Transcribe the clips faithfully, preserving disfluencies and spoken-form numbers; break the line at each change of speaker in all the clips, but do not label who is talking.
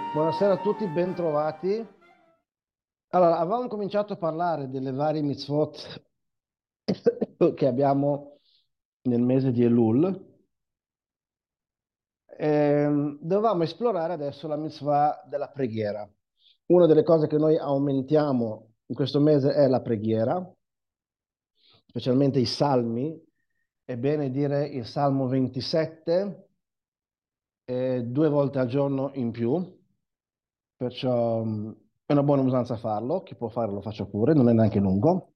Buonasera a tutti, bentrovati. Allora, avevamo cominciato a parlare delle varie mitzvot che abbiamo nel mese di Elul. Ehm, dovevamo esplorare adesso la mitzvah della preghiera. Una delle cose che noi aumentiamo in questo mese è la preghiera, specialmente i salmi. È bene dire il Salmo ventisette eh, due volte al giorno in più, perciò mh, è una buona usanza farlo. Chi può farlo lo faccia pure, non è neanche lungo.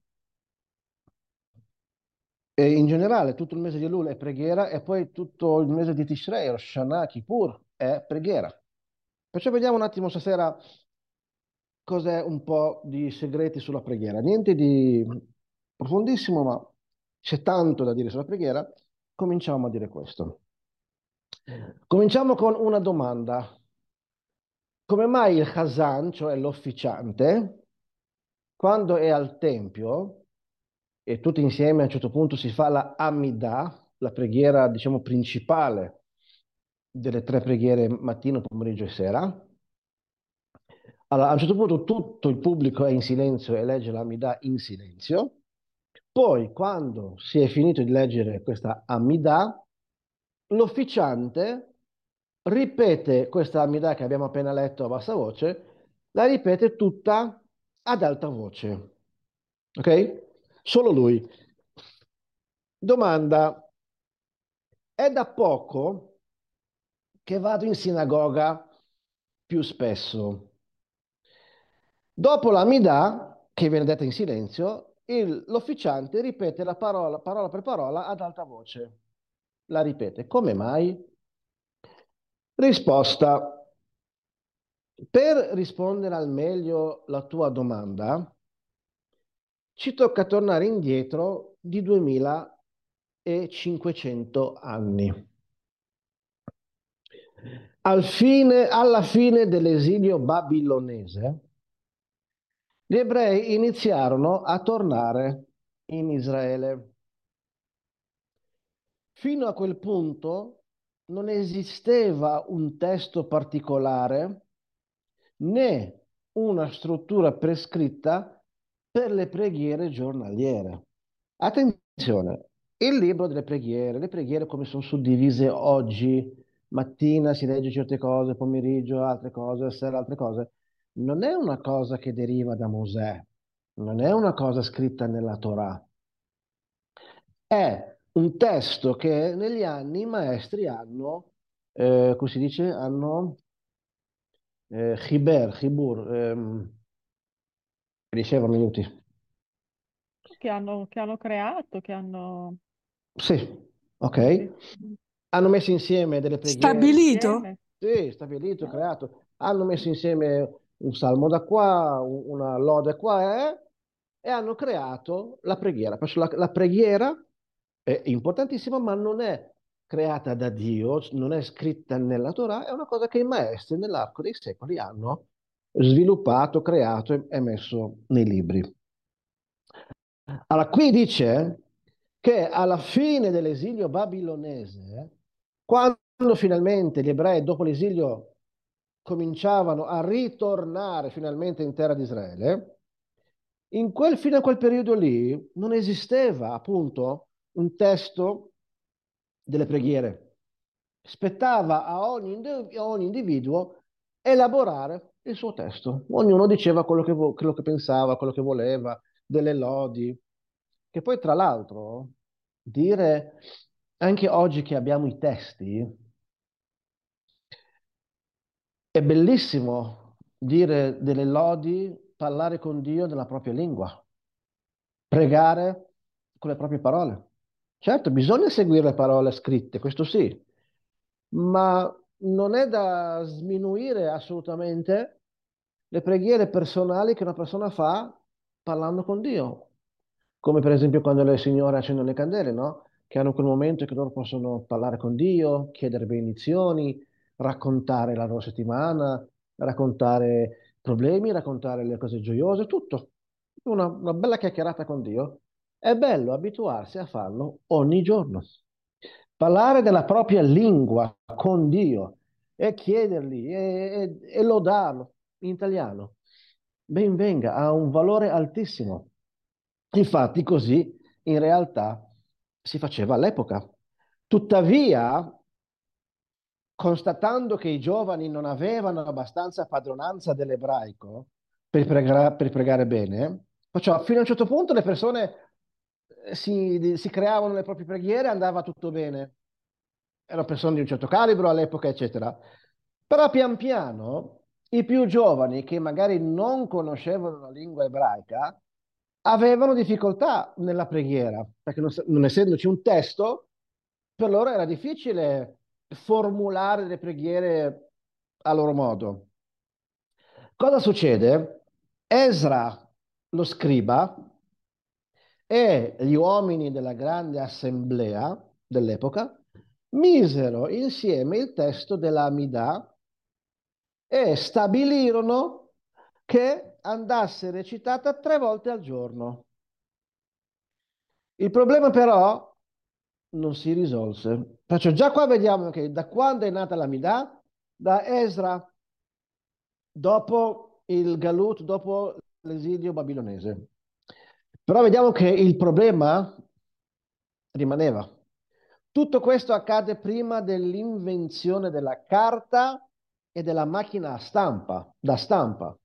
E in generale tutto il mese di Elul è preghiera e poi tutto il mese di Tishrei, Rosh Hashanah, Kippur è preghiera. Perciò vediamo un attimo stasera cos'è un po' di segreti sulla preghiera. Niente di profondissimo, ma c'è tanto da dire sulla preghiera. Cominciamo a dire questo. Cominciamo con una domanda. Come mai il Chazan, cioè l'officiante, quando è al tempio e tutti insieme a un certo punto si fa la Amidah, la preghiera, diciamo, principale delle tre preghiere mattino, pomeriggio e sera. Allora, a un certo punto tutto il pubblico è in silenzio e legge la Amidah in silenzio. Poi, quando si è finito di leggere questa Amidah, l'officiante ripete questa Amidah che abbiamo appena letto a bassa voce, la ripete tutta ad alta voce. Ok? Solo lui. Domanda: è da poco che vado in sinagoga più spesso. Dopo la Midà, che viene detta in silenzio, il- l'officiante ripete la parola, parola per parola ad alta voce. La ripete. Come mai? Risposta. Per rispondere al meglio alla tua domanda, ci tocca tornare indietro di duemilacinquecento anni. Al fine- alla fine dell'esilio babilonese, gli ebrei iniziarono a tornare in Israele. Fino a quel punto non esisteva un testo particolare né una struttura prescritta per le preghiere giornaliere. Attenzione, il libro delle preghiere, le preghiere come sono suddivise oggi, mattina si legge certe cose, pomeriggio altre cose, sera altre cose, non è una cosa che deriva da Mosè, non è una cosa scritta nella Torah, è un testo che negli anni i maestri hanno, eh, come si dice, hanno eh, chiber, chibur, ehm, ricevono aiuti.
che hanno, che hanno creato, che hanno
Sì,
sì, sì,
ok. Hanno messo insieme delle preghiere,
Stabilito?
insieme.
sì, stabilito,
Eh?
creato. Hanno messo insieme un salmo da qua, un- una lode qua, eh, e hanno creato la preghiera. Perciò la, la preghiera è importantissima, ma non è creata da Dio, non è scritta nella Torah, è una cosa che i maestri nell'arco dei secoli hanno sviluppato, creato e, e messo nei libri. Allora, qui dice che alla fine dell'esilio babilonese, quando finalmente gli ebrei dopo l'esilio cominciavano a ritornare finalmente in terra di Israele, in quel, fino a quel periodo lì non esisteva appunto un testo delle preghiere. Spettava a ogni, indi- a ogni individuo elaborare il suo testo. Ognuno diceva quello che, vo- quello che pensava, quello che voleva, delle lodi. Che poi, tra l'altro, dire anche oggi che abbiamo i testi, è bellissimo dire delle lodi, parlare con Dio nella propria lingua, pregare con le proprie parole. Certo, bisogna seguire le parole scritte, questo sì, ma non è da sminuire assolutamente le preghiere personali che una persona fa parlando con Dio, come per esempio quando le signore accendono le candele, no? Che hanno quel momento che loro possono parlare con Dio, chiedere benedizioni, raccontare la loro settimana, raccontare problemi, raccontare le cose gioiose, tutto. Una, una bella chiacchierata con Dio. È bello abituarsi a farlo ogni giorno. Parlare della propria lingua con Dio e chiedergli e, e, e lodarlo in italiano. Ben venga, ha un valore altissimo. Infatti così in realtà si faceva all'epoca. Tuttavia, constatando che i giovani non avevano abbastanza padronanza dell'ebraico per pregare, per pregare bene, perciò fino a un certo punto le persone eh, si, si creavano le proprie preghiere e andava tutto bene. Erano persone di un certo calibro all'epoca, eccetera. Però pian piano i più giovani che magari non conoscevano la lingua ebraica avevano difficoltà nella preghiera, perché non, non essendoci un testo, per loro era difficile formulare le preghiere a loro modo. Cosa succede? Esra, lo scriba, e gli uomini della grande assemblea dell'epoca misero insieme il testo della Amidà e stabilirono che andasse recitata tre volte al giorno. Il problema però non si risolse. Perciò già qua vediamo che da quando è nata l'Amidà, da Esra, dopo il Galut, dopo l'esilio babilonese. Però vediamo che il problema rimaneva. Tutto questo accade prima dell'invenzione della carta e della macchina a stampa, da stampa.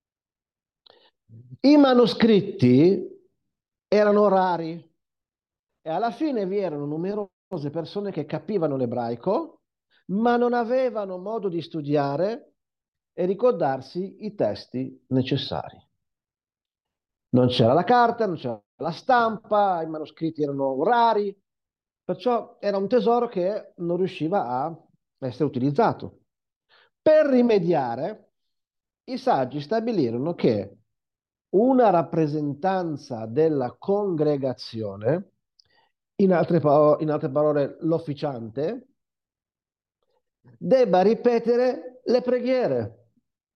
I manoscritti erano rari e alla fine vi erano numerose persone che capivano l'ebraico, ma non avevano modo di studiare e ricordarsi i testi necessari. Non c'era la carta, non c'era la stampa, i manoscritti erano rari, perciò era un tesoro che non riusciva a essere utilizzato. Per rimediare, i saggi stabilirono che una rappresentanza della congregazione, in altre, pa- in altre parole l'officiante, debba ripetere le preghiere.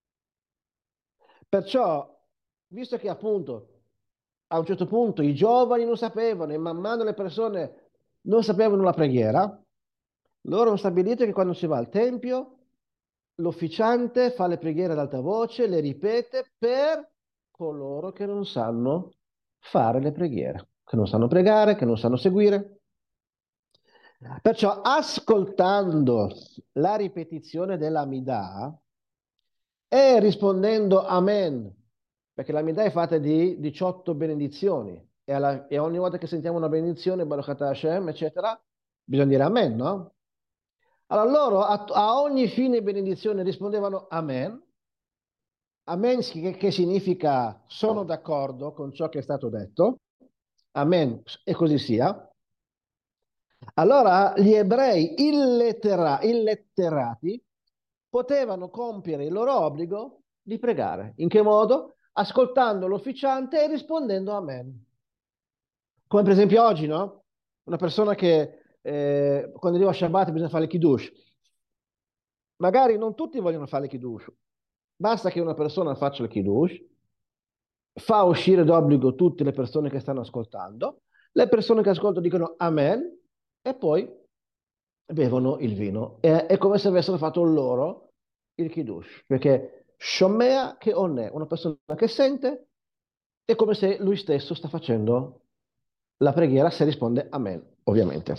Perciò, visto che appunto a un certo punto i giovani non sapevano e man mano le persone non sapevano la preghiera, loro hanno stabilito che quando si va al tempio, l'officiante fa le preghiere ad alta voce, le ripete per coloro che non sanno fare le preghiere, che non sanno pregare, che non sanno seguire. Perciò, ascoltando la ripetizione dell'Amidà e rispondendo Amen, perché l'Amidà è fatta di diciotto benedizioni e, alla- e ogni volta che sentiamo una benedizione, Baruch atah Hashem, eccetera, bisogna dire Amen, no? Allora loro a, a ogni fine benedizione rispondevano Amen. Amen che, che significa sono d'accordo con ciò che è stato detto. Amen, e così sia. Allora gli ebrei illettera- illetterati potevano compiere il loro obbligo di pregare. In che modo? Ascoltando l'officiante e rispondendo Amen. Come per esempio oggi, no? Una persona che eh, quando arriva a Shabbat bisogna fare il Kiddush. Magari non tutti vogliono fare il Kiddush. Basta che una persona faccia il Kiddush, fa uscire d'obbligo tutte le persone che stanno ascoltando, le persone che ascoltano dicono Amen e poi bevono il vino. È, è come se avessero fatto loro il Kiddush, perché Shomea che onè, una persona che sente, è come se lui stesso sta facendo la preghiera se risponde Amen, ovviamente.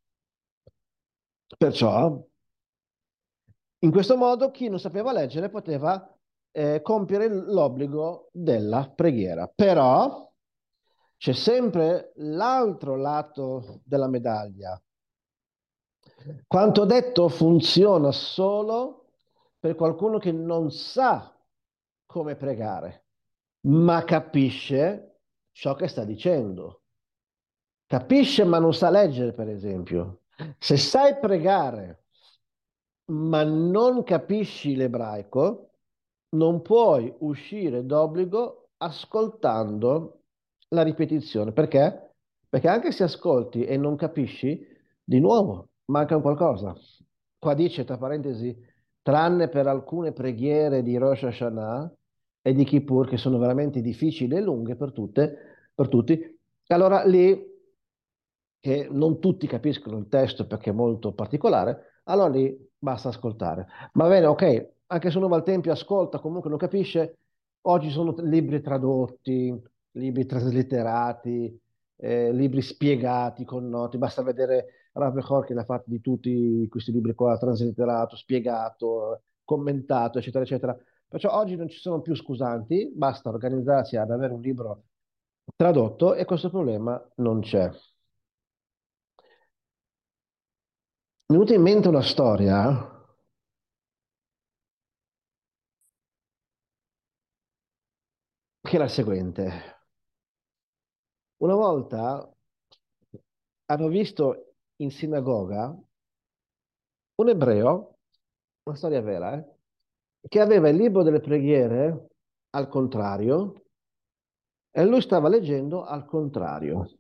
Perciò, in questo modo, chi non sapeva leggere poteva eh, compiere l'obbligo della preghiera. Però c'è sempre l'altro lato della medaglia. Quanto detto funziona solo per qualcuno che non sa come pregare, ma capisce ciò che sta dicendo. Capisce ma non sa leggere, per esempio. Se sai pregare ma non capisci l'ebraico, non puoi uscire d'obbligo ascoltando la ripetizione. Perché? Perché anche se ascolti e non capisci, di nuovo manca un qualcosa. Qua dice, tra parentesi, tranne per alcune preghiere di Rosh Hashanah e di Kippur, che sono veramente difficili e lunghe per tutte, per tutti. Allora lì, che non tutti capiscono il testo perché è molto particolare, allora lì basta ascoltare. Va bene, ok, anche se uno va al tempio e ascolta, comunque non capisce, oggi sono libri tradotti, libri traslitterati, eh, libri spiegati con note, basta vedere Ralph Horky l'ha fatto di tutti questi libri qua, traslitterato, spiegato, commentato, eccetera, eccetera. Perciò oggi non ci sono più scusanti, basta organizzarsi ad avere un libro tradotto e questo problema non c'è. Mi è venuta in mente una storia che è la seguente. Una volta hanno visto in sinagoga un ebreo, una storia vera, eh, che aveva il libro delle preghiere al contrario e lui stava leggendo al contrario.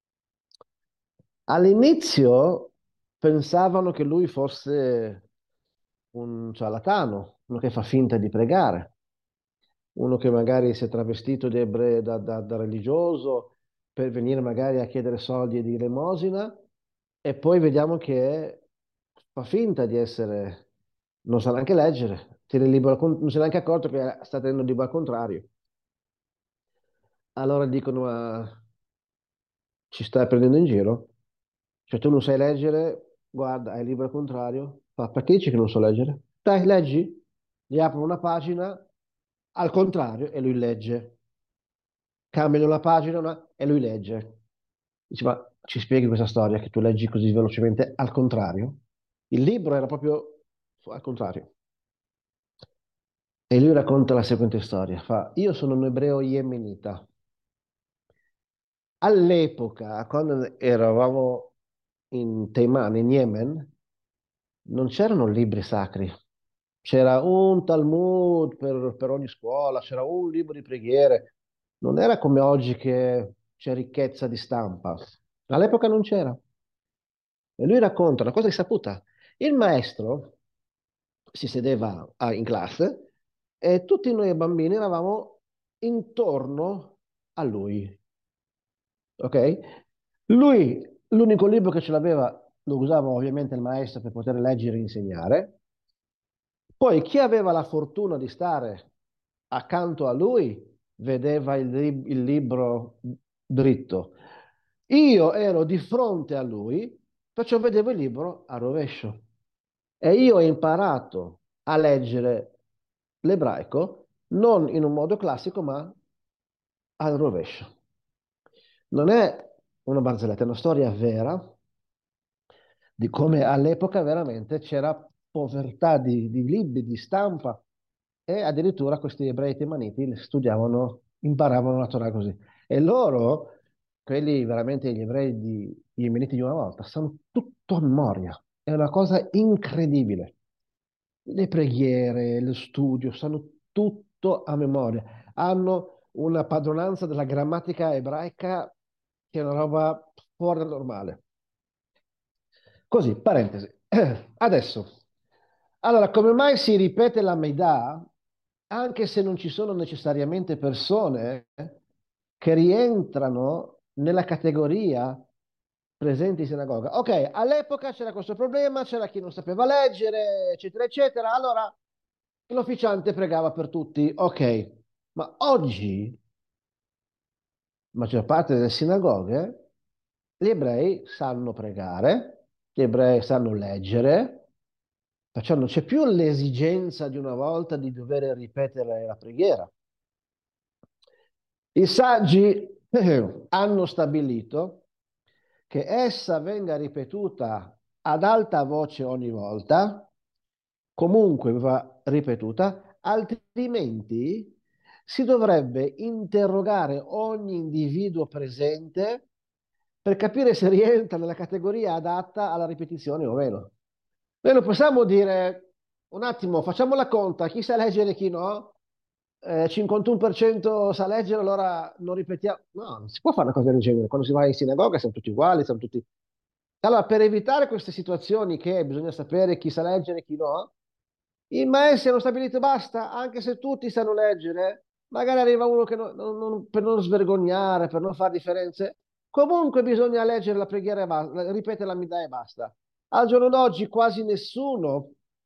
All'inizio pensavano che lui fosse un ciarlatano, uno che fa finta di pregare, uno che magari si è travestito di ebre- da, da- da religioso per venire magari a chiedere soldi e di elemosina, e poi vediamo che fa finta di essere, non sa neanche leggere, tiene il libro al con- non si è neanche accorto che sta tenendo il libro al contrario. Allora dicono, ma ci stai prendendo in giro? Cioè tu non sai leggere, guarda, hai il libro al contrario, fa, perché dici che non so leggere? Dai, leggi, gli aprono una pagina al contrario e lui legge. Cambiano la pagina una- e lui legge. Dice, ma ci spieghi questa storia che tu leggi così velocemente al contrario? Il libro era proprio al contrario. E lui racconta la seguente storia. Fa, io sono un ebreo yemenita. All'epoca, quando eravamo in Taiman, in Yemen, non c'erano libri sacri. C'era un Talmud per, per ogni scuola, c'era un libro di preghiere. Non era come oggi che c'è ricchezza di stampa. All'epoca non c'era. E lui racconta una cosa risaputa. Il maestro si sedeva ah, in classe e tutti noi bambini eravamo intorno a lui, ok? Lui, l'unico libro che ce l'aveva, lo usava ovviamente il maestro per poter leggere e insegnare. Poi chi aveva la fortuna di stare accanto a lui vedeva il, lib- il libro dritto. Io ero di fronte a lui, perciò vedevo il libro a rovescio. E io ho imparato a leggere l'ebraico non in un modo classico, ma al rovescio. Non è una barzelletta, è una storia vera di come all'epoca veramente c'era povertà di, di libri, di stampa, e addirittura questi ebrei temaniti studiavano, imparavano la Torah così. E loro, quelli veramente gli ebrei di, gli yemeniti di una volta, sanno tutto a memoria. È una cosa incredibile. Le preghiere, lo studio, sanno tutto a memoria. Hanno una padronanza della grammatica ebraica che è una roba fuori dal normale. Così, parentesi. Adesso, allora, come mai si ripete la Meidà, anche se non ci sono necessariamente persone che rientrano nella categoria presenti in sinagoga? Ok, all'epoca c'era questo problema, c'era chi non sapeva leggere, eccetera, eccetera. Allora l'officiante pregava per tutti. Ok, ma oggi, la maggior parte delle sinagoghe, gli ebrei sanno pregare, gli ebrei sanno leggere, perciò non c'è più l'esigenza di una volta di dover ripetere la preghiera. I saggi eh, hanno stabilito che essa venga ripetuta ad alta voce ogni volta, comunque va ripetuta, altrimenti si dovrebbe interrogare ogni individuo presente per capire se rientra nella categoria adatta alla ripetizione o meno. Noi non possiamo dire un attimo, facciamo la conta, chi sa leggere e chi no, eh, cinquantuno per cento sa leggere, allora non ripetiamo. No, non si può fare una cosa del genere. Quando si va in sinagoga siamo tutti uguali, siamo tutti... Allora, per evitare queste situazioni che bisogna sapere chi sa leggere e chi no, i maestri hanno stabilito basta, anche se tutti sanno leggere, magari arriva uno che non- non- non- per non svergognare, per non fare differenze, comunque bisogna leggere la preghiera e basta, ripetere la Midà e basta. Al giorno d'oggi quasi nessuno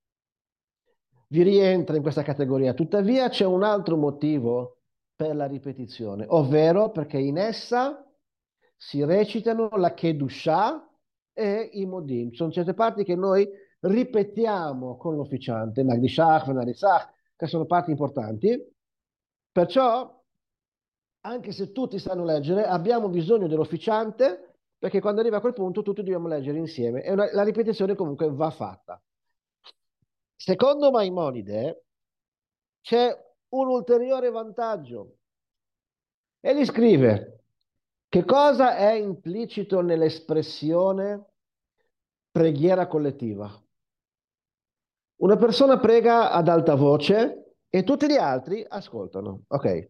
vi rientra in questa categoria. Tuttavia c'è un altro motivo per la ripetizione, ovvero perché in essa si recitano la Kedushah e i Modim. Sono certe parti che noi ripetiamo con l'officiante, Nagdishach, Venarisach, che sono parti importanti. Perciò, anche se tutti sanno leggere, abbiamo bisogno dell'officiante, perché quando arriva a quel punto tutti dobbiamo leggere insieme e una- la ripetizione comunque va fatta. Secondo Maimonide c'è un ulteriore vantaggio e gli scrive che cosa è implicito nell'espressione preghiera collettiva. Una persona prega ad alta voce e tutti gli altri ascoltano. Ok.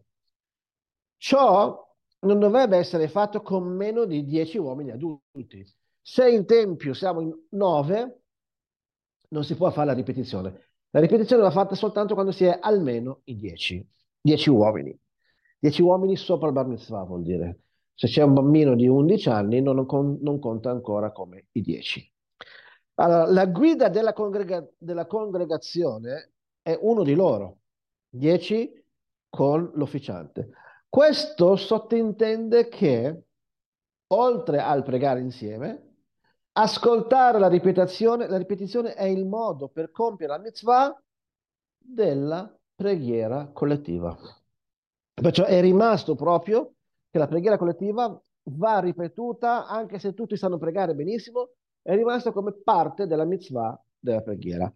Ciò non dovrebbe essere fatto con meno di dieci uomini adulti. Se in tempio siamo in nove, non si può fare la ripetizione. La ripetizione va fatta soltanto quando si è almeno in dieci. Dieci uomini. Dieci uomini sopra il bar mitzvah vuol dire. Se c'è un bambino di undici anni non, con- non conta ancora come i dieci. Allora, la guida della, congrega- della congregazione è uno di loro, dieci con l'officiante. Questo sottintende che, oltre al pregare insieme, ascoltare la ripetizione, la ripetizione è il modo per compiere la mitzvah della preghiera collettiva. Perciò è rimasto proprio che la preghiera collettiva va ripetuta anche se tutti sanno pregare benissimo, è rimasto come parte della mitzvah della preghiera.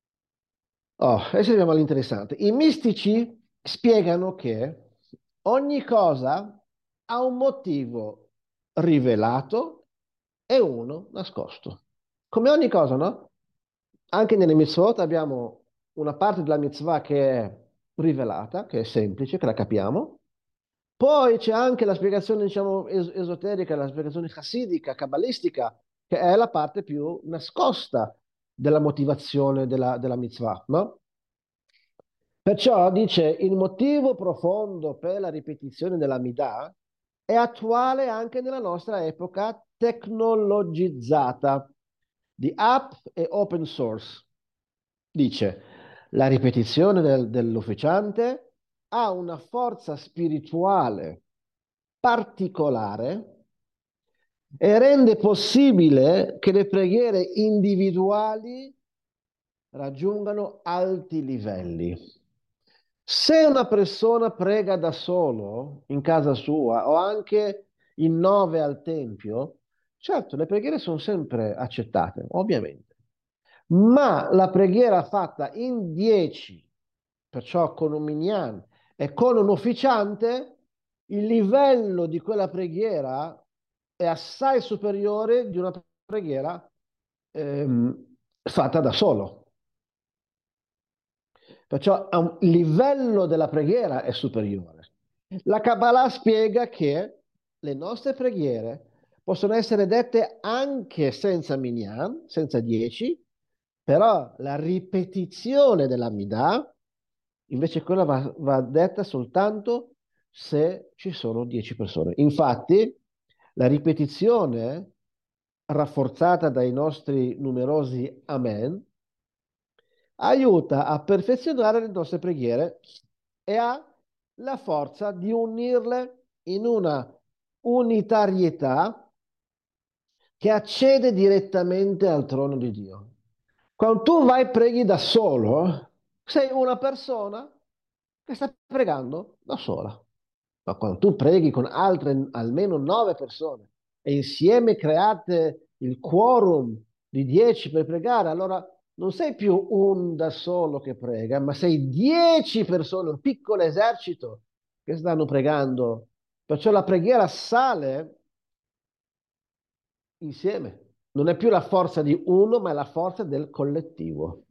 Oh, adesso arriviamo all'interessante. I mistici spiegano che ogni cosa ha un motivo rivelato e uno nascosto. Come ogni cosa, no? Anche nelle mitzvot abbiamo una parte della mitzvah che è rivelata, che è semplice, che la capiamo. Poi c'è anche la spiegazione, diciamo, es- esoterica, la spiegazione chassidica, kabbalistica, che è la parte più nascosta della motivazione della, della mitzvah, no? Perciò dice il motivo profondo per la ripetizione della Midah è attuale anche nella nostra epoca tecnologizzata di app e open source. Dice la ripetizione del- dell'officiante ha una forza spirituale particolare e rende possibile che le preghiere individuali raggiungano alti livelli. Se una persona prega da solo in casa sua o anche in nove al tempio, certo, le preghiere sono sempre accettate, ovviamente. Ma la preghiera fatta in dieci, perciò con un minyan e con un officiante, il livello di quella preghiera è assai superiore di una preghiera ehm, fatta da solo. Perciò a un- il livello della preghiera è superiore. La Kabbalah spiega che le nostre preghiere possono essere dette anche senza minyan, senza dieci, però la ripetizione della Midah, invece quella va, va detta soltanto se ci sono dieci persone. Infatti, la ripetizione rafforzata dai nostri numerosi Amen aiuta a perfezionare le nostre preghiere e ha la forza di unirle in una unitarietà che accede direttamente al trono di Dio. Quando tu vai e preghi da solo, sei una persona che sta pregando da sola. Ma quando tu preghi con altre almeno nove persone e insieme create il quorum di dieci per pregare, allora non sei più un da solo che prega, ma sei dieci persone, un piccolo esercito che stanno pregando. Perciò la preghiera sale insieme. Non è più la forza di uno, ma è la forza del collettivo.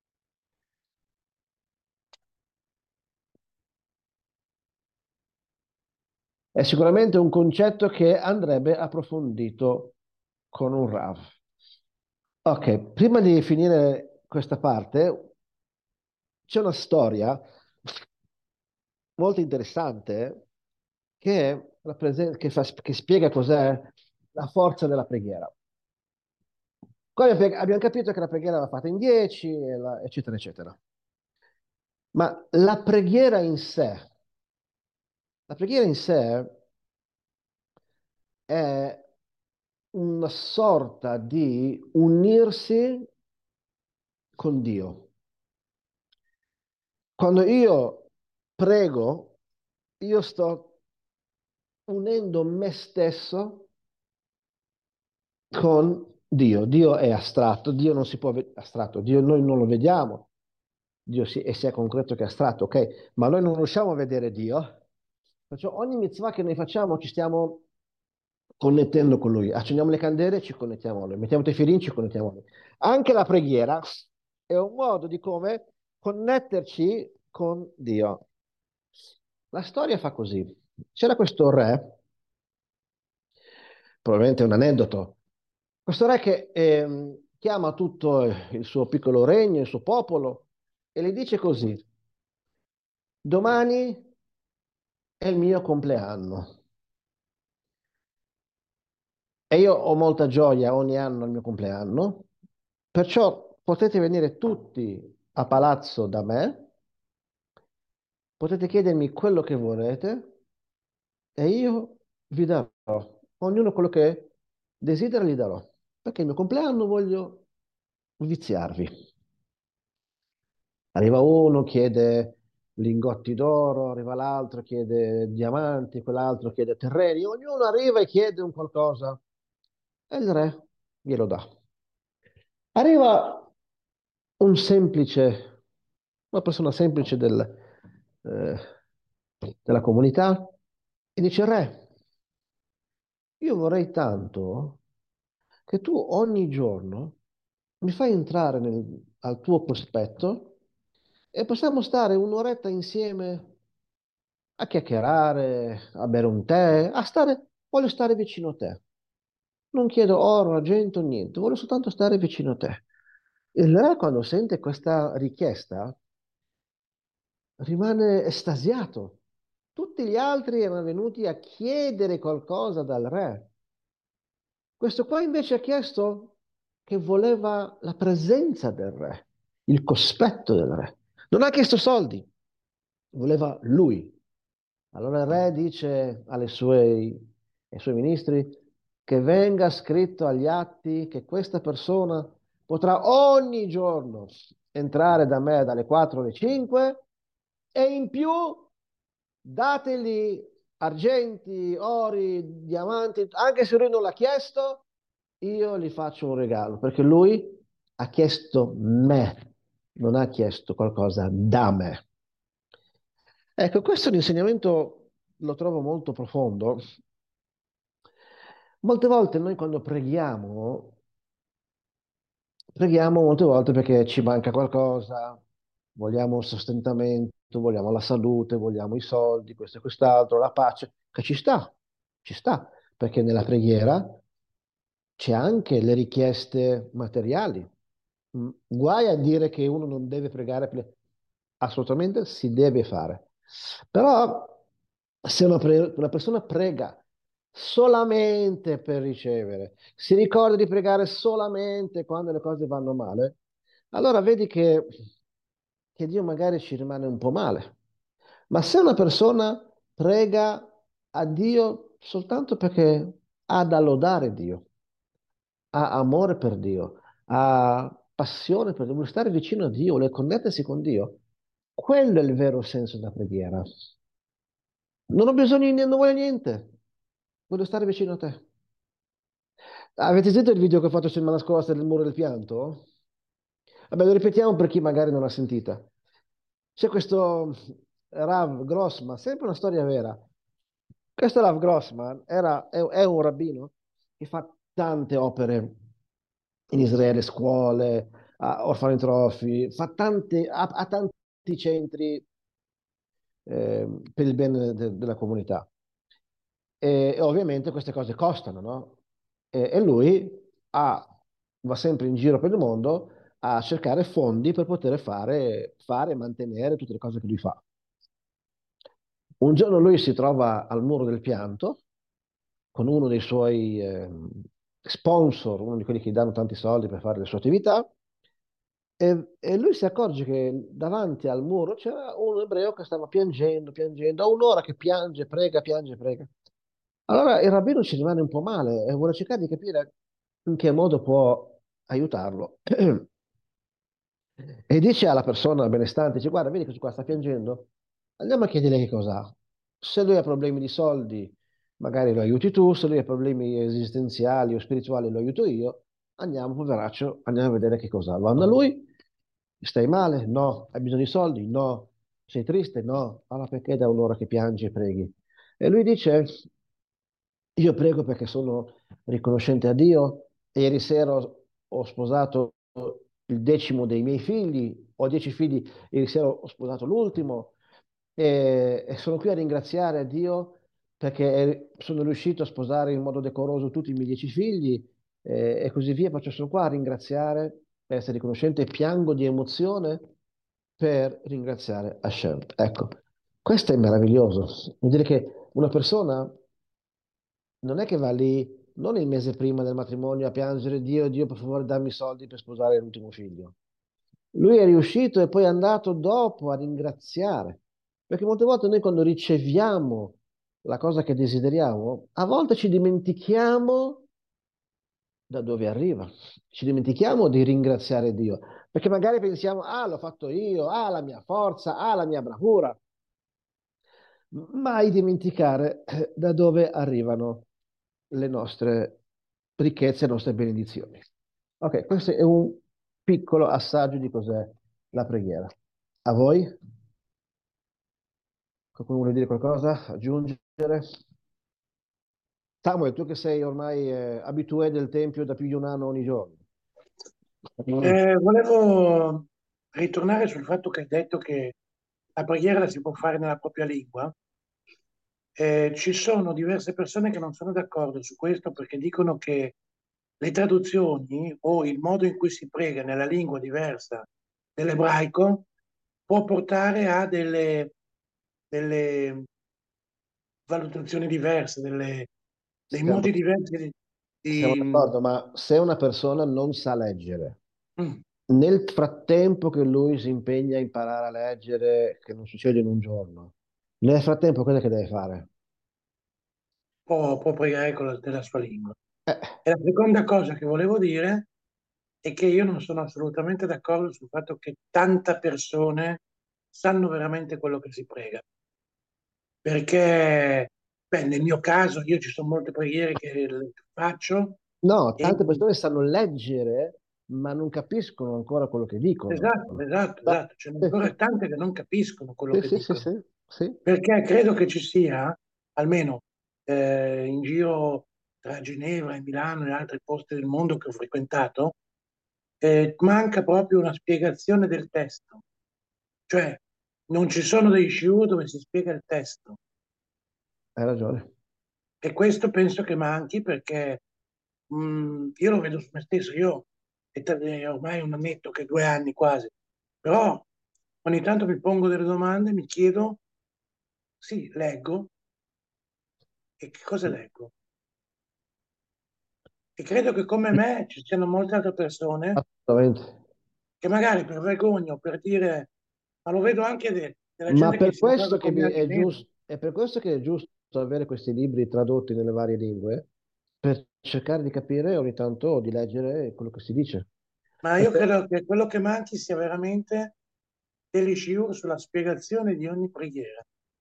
È sicuramente un concetto che andrebbe approfondito con un Rav. Ok, prima di finire questa parte, c'è una storia molto interessante che, rapprese- che fa- che spiega cos'è la forza della preghiera. Qua abbiamo abbiamo capito che la preghiera va fatta in dieci, e la- eccetera, eccetera. Ma la preghiera in sé, la preghiera in sé è una sorta di unirsi con Dio. Quando io prego, io sto unendo me stesso con Dio. Dio è astratto, Dio non si può vedere astratto, Dio noi non lo vediamo, Dio si- è sia concreto che astratto, ok? Ma noi non riusciamo a vedere Dio. Perciò ogni mitzvah che noi facciamo ci stiamo connettendo con Lui. Accendiamo le candele, ci connettiamo a Lui. Mettiamo i tefillin, ci connettiamo a Lui. Anche la preghiera è un modo di come connetterci con Dio. La storia fa così. C'era questo re, probabilmente è un aneddoto, questo re che ehm, chiama tutto il suo piccolo regno, il suo popolo, e gli dice così: domani è il mio compleanno e io ho molta gioia ogni anno al mio compleanno, perciò potete venire tutti a palazzo da me, potete chiedermi quello che volete e io vi darò, ognuno quello che desidera gli darò, perché il mio compleanno voglio viziarvi. Arriva uno, chiede lingotti d'oro, arriva l'altro, chiede diamanti, quell'altro chiede terreni, ognuno arriva e chiede un qualcosa e il re glielo dà. Arriva un semplice, una persona semplice del, eh, della comunità e dice: Re, io vorrei tanto che tu ogni giorno mi fai entrare nel- al tuo cospetto e possiamo stare un'oretta insieme a chiacchierare, a bere un tè, a stare, voglio stare vicino a te. Non chiedo oro, argento, niente, voglio soltanto stare vicino a te. Il re, quando sente questa richiesta, rimane estasiato. Tutti gli altri erano venuti a chiedere qualcosa dal re. Questo qua invece ha chiesto che voleva la presenza del re, il cospetto del re. Non ha chiesto soldi, voleva lui. Allora il re dice alle sue, ai suoi ministri che venga scritto agli atti che questa persona potrà ogni giorno entrare da me dalle quattro alle cinque e in più dategli argenti, ori, diamanti, anche se lui non l'ha chiesto, io gli faccio un regalo, perché lui ha chiesto me, non ha chiesto qualcosa da me. Ecco, questo è un insegnamento, lo trovo molto profondo. Molte volte noi quando preghiamo, preghiamo molte volte perché ci manca qualcosa, vogliamo il sostentamento, vogliamo la salute, vogliamo i soldi, questo e quest'altro, la pace, che ci sta, ci sta, perché nella preghiera c'è anche le richieste materiali. Mm, Guai a dire che uno non deve pregare, per- assolutamente si deve fare. Però se una, pre- una persona prega solamente per ricevere, si ricorda di pregare solamente quando le cose vanno male, allora vedi che, che Dio magari ci rimane un po' male. Ma se una persona prega a Dio soltanto perché ha da lodare Dio, ha amore per Dio, ha passione per Dio, vuole stare vicino a Dio, vuole connettersi con Dio, quello è il vero senso della preghiera. Non ho bisogno di niente, non voglio niente, voglio stare vicino a te. Avete sentito il video che ho fatto settimana scorsa del muro del pianto? Vabbè, lo ripetiamo per chi magari non l'ha sentita. C'è questo Rav Grossman, sempre una storia vera. Questo Rav Grossman era, è, è un rabbino che fa tante opere in Israele, scuole, a orfanotrofi, fa tante, ha, ha tanti centri eh, per il bene de- della comunità. E, e ovviamente queste cose costano, no? E, e lui ha- va sempre in giro per il mondo a cercare fondi per poter fare, fare e mantenere tutte le cose che lui fa. Un giorno lui si trova al muro del pianto con uno dei suoi ehm, sponsor, uno di quelli che gli danno tanti soldi per fare le sue attività, E, e lui si accorge che davanti al muro c'era un ebreo che stava piangendo, piangendo, da un'ora che piange, prega, piange, prega. Allora il rabbino ci rimane un po' male e vuole cercare di capire in che modo può aiutarlo. E dice alla persona benestante, dice, guarda, vedi questo qua sta piangendo? Andiamo a chiedergli che cos'ha. Se lui ha problemi di soldi, magari lo aiuti tu, se lui ha problemi esistenziali o spirituali, lo aiuto io. Andiamo, poveraccio, andiamo a vedere che cos'ha. Vanno a lui, stai male? No. Hai bisogno di soldi? No. Sei triste? No. Allora perché da un'ora che piangi e preghi? E lui dice, io prego perché sono riconoscente a Dio. Ieri sera ho, ho sposato il decimo dei miei figli, ho dieci figli, ieri sera ho sposato l'ultimo e, e sono qui a ringraziare a Dio perché è- sono riuscito a sposare in modo decoroso tutti i miei dieci figli eh, e così via. Perciò sono qua a ringraziare, per essere riconoscente e piango di emozione per ringraziare Hashem. Ecco, questo è meraviglioso. Vuol dire che una persona non è che va lì, non il mese prima del matrimonio a piangere Dio, Dio, per favore, dammi i soldi per sposare l'ultimo figlio. Lui è riuscito e poi è andato dopo a ringraziare. Perché molte volte noi quando riceviamo la cosa che desideriamo, a volte ci dimentichiamo da dove arriva. Ci dimentichiamo di ringraziare Dio. Perché magari pensiamo, ah, l'ho fatto io, ah, la mia forza, ah, la mia bravura. Mai dimenticare eh, da dove arrivano le nostre ricchezze, le nostre benedizioni. Ok, questo è un piccolo assaggio di cos'è la preghiera. A voi? Qualcuno vuole dire qualcosa? Aggiungere? Samuel, tu che sei ormai eh, abitué del Tempio da più di un anno ogni giorno. Mm.
Eh, volevo ritornare sul fatto che hai detto che la preghiera la si può fare nella propria lingua. Eh, ci sono diverse persone che non sono d'accordo su questo perché dicono che le traduzioni o il modo in cui si prega nella lingua diversa dell'ebraico può portare a delle, delle valutazioni diverse, delle- dei
Siamo,
modi diversi di...
siamo
di-
d'accordo, ma se una persona non sa leggere,
mm,
nel frattempo che lui si impegna a imparare a leggere, che non succede in un giorno, nel frattempo cosa che deve fare?
può, può pregare con la, nella sua lingua.
Eh,
E la seconda cosa che volevo dire è che io non sono assolutamente d'accordo sul fatto che tante persone sanno veramente quello che si prega. Perché, beh, nel mio caso, io ci sono molte preghiere che le faccio
no,
e
tante persone sanno leggere, ma non capiscono ancora quello che dicono.
esatto, esatto,
No.
esatto, ce ne
Sì,
sono
sì,
ancora tante che non capiscono quello
sì,
che
sì, sì,
dicono.
sì, sì.
Perché credo che ci sia, almeno eh, in giro tra Ginevra e Milano e altri posti del mondo che ho frequentato, eh, manca proprio una spiegazione del testo. Cioè, non ci sono dei shiur dove si spiega il testo.
Hai ragione.
E questo penso che manchi perché mh, io lo vedo su me stesso, io è, t- è ormai un annetto che due anni quasi, però ogni tanto mi pongo delle domande, mi chiedo, sì, leggo, e che cosa leggo? E credo che come me ci siano molte altre persone
Assolutamente.
che magari per vergogna o per dire, ma lo vedo anche de- della
Ma
gente che
per
si
questo
sposa
che
con
vi-
mia
è
Ginevra.
giusto, è per questo che è giusto avere questi libri tradotti nelle varie lingue, per cercare di capire ogni tanto o di leggere quello che si dice.
Ma io
Perché,
credo che quello che manchi sia veramente degli shiur sulla spiegazione di ogni preghiera.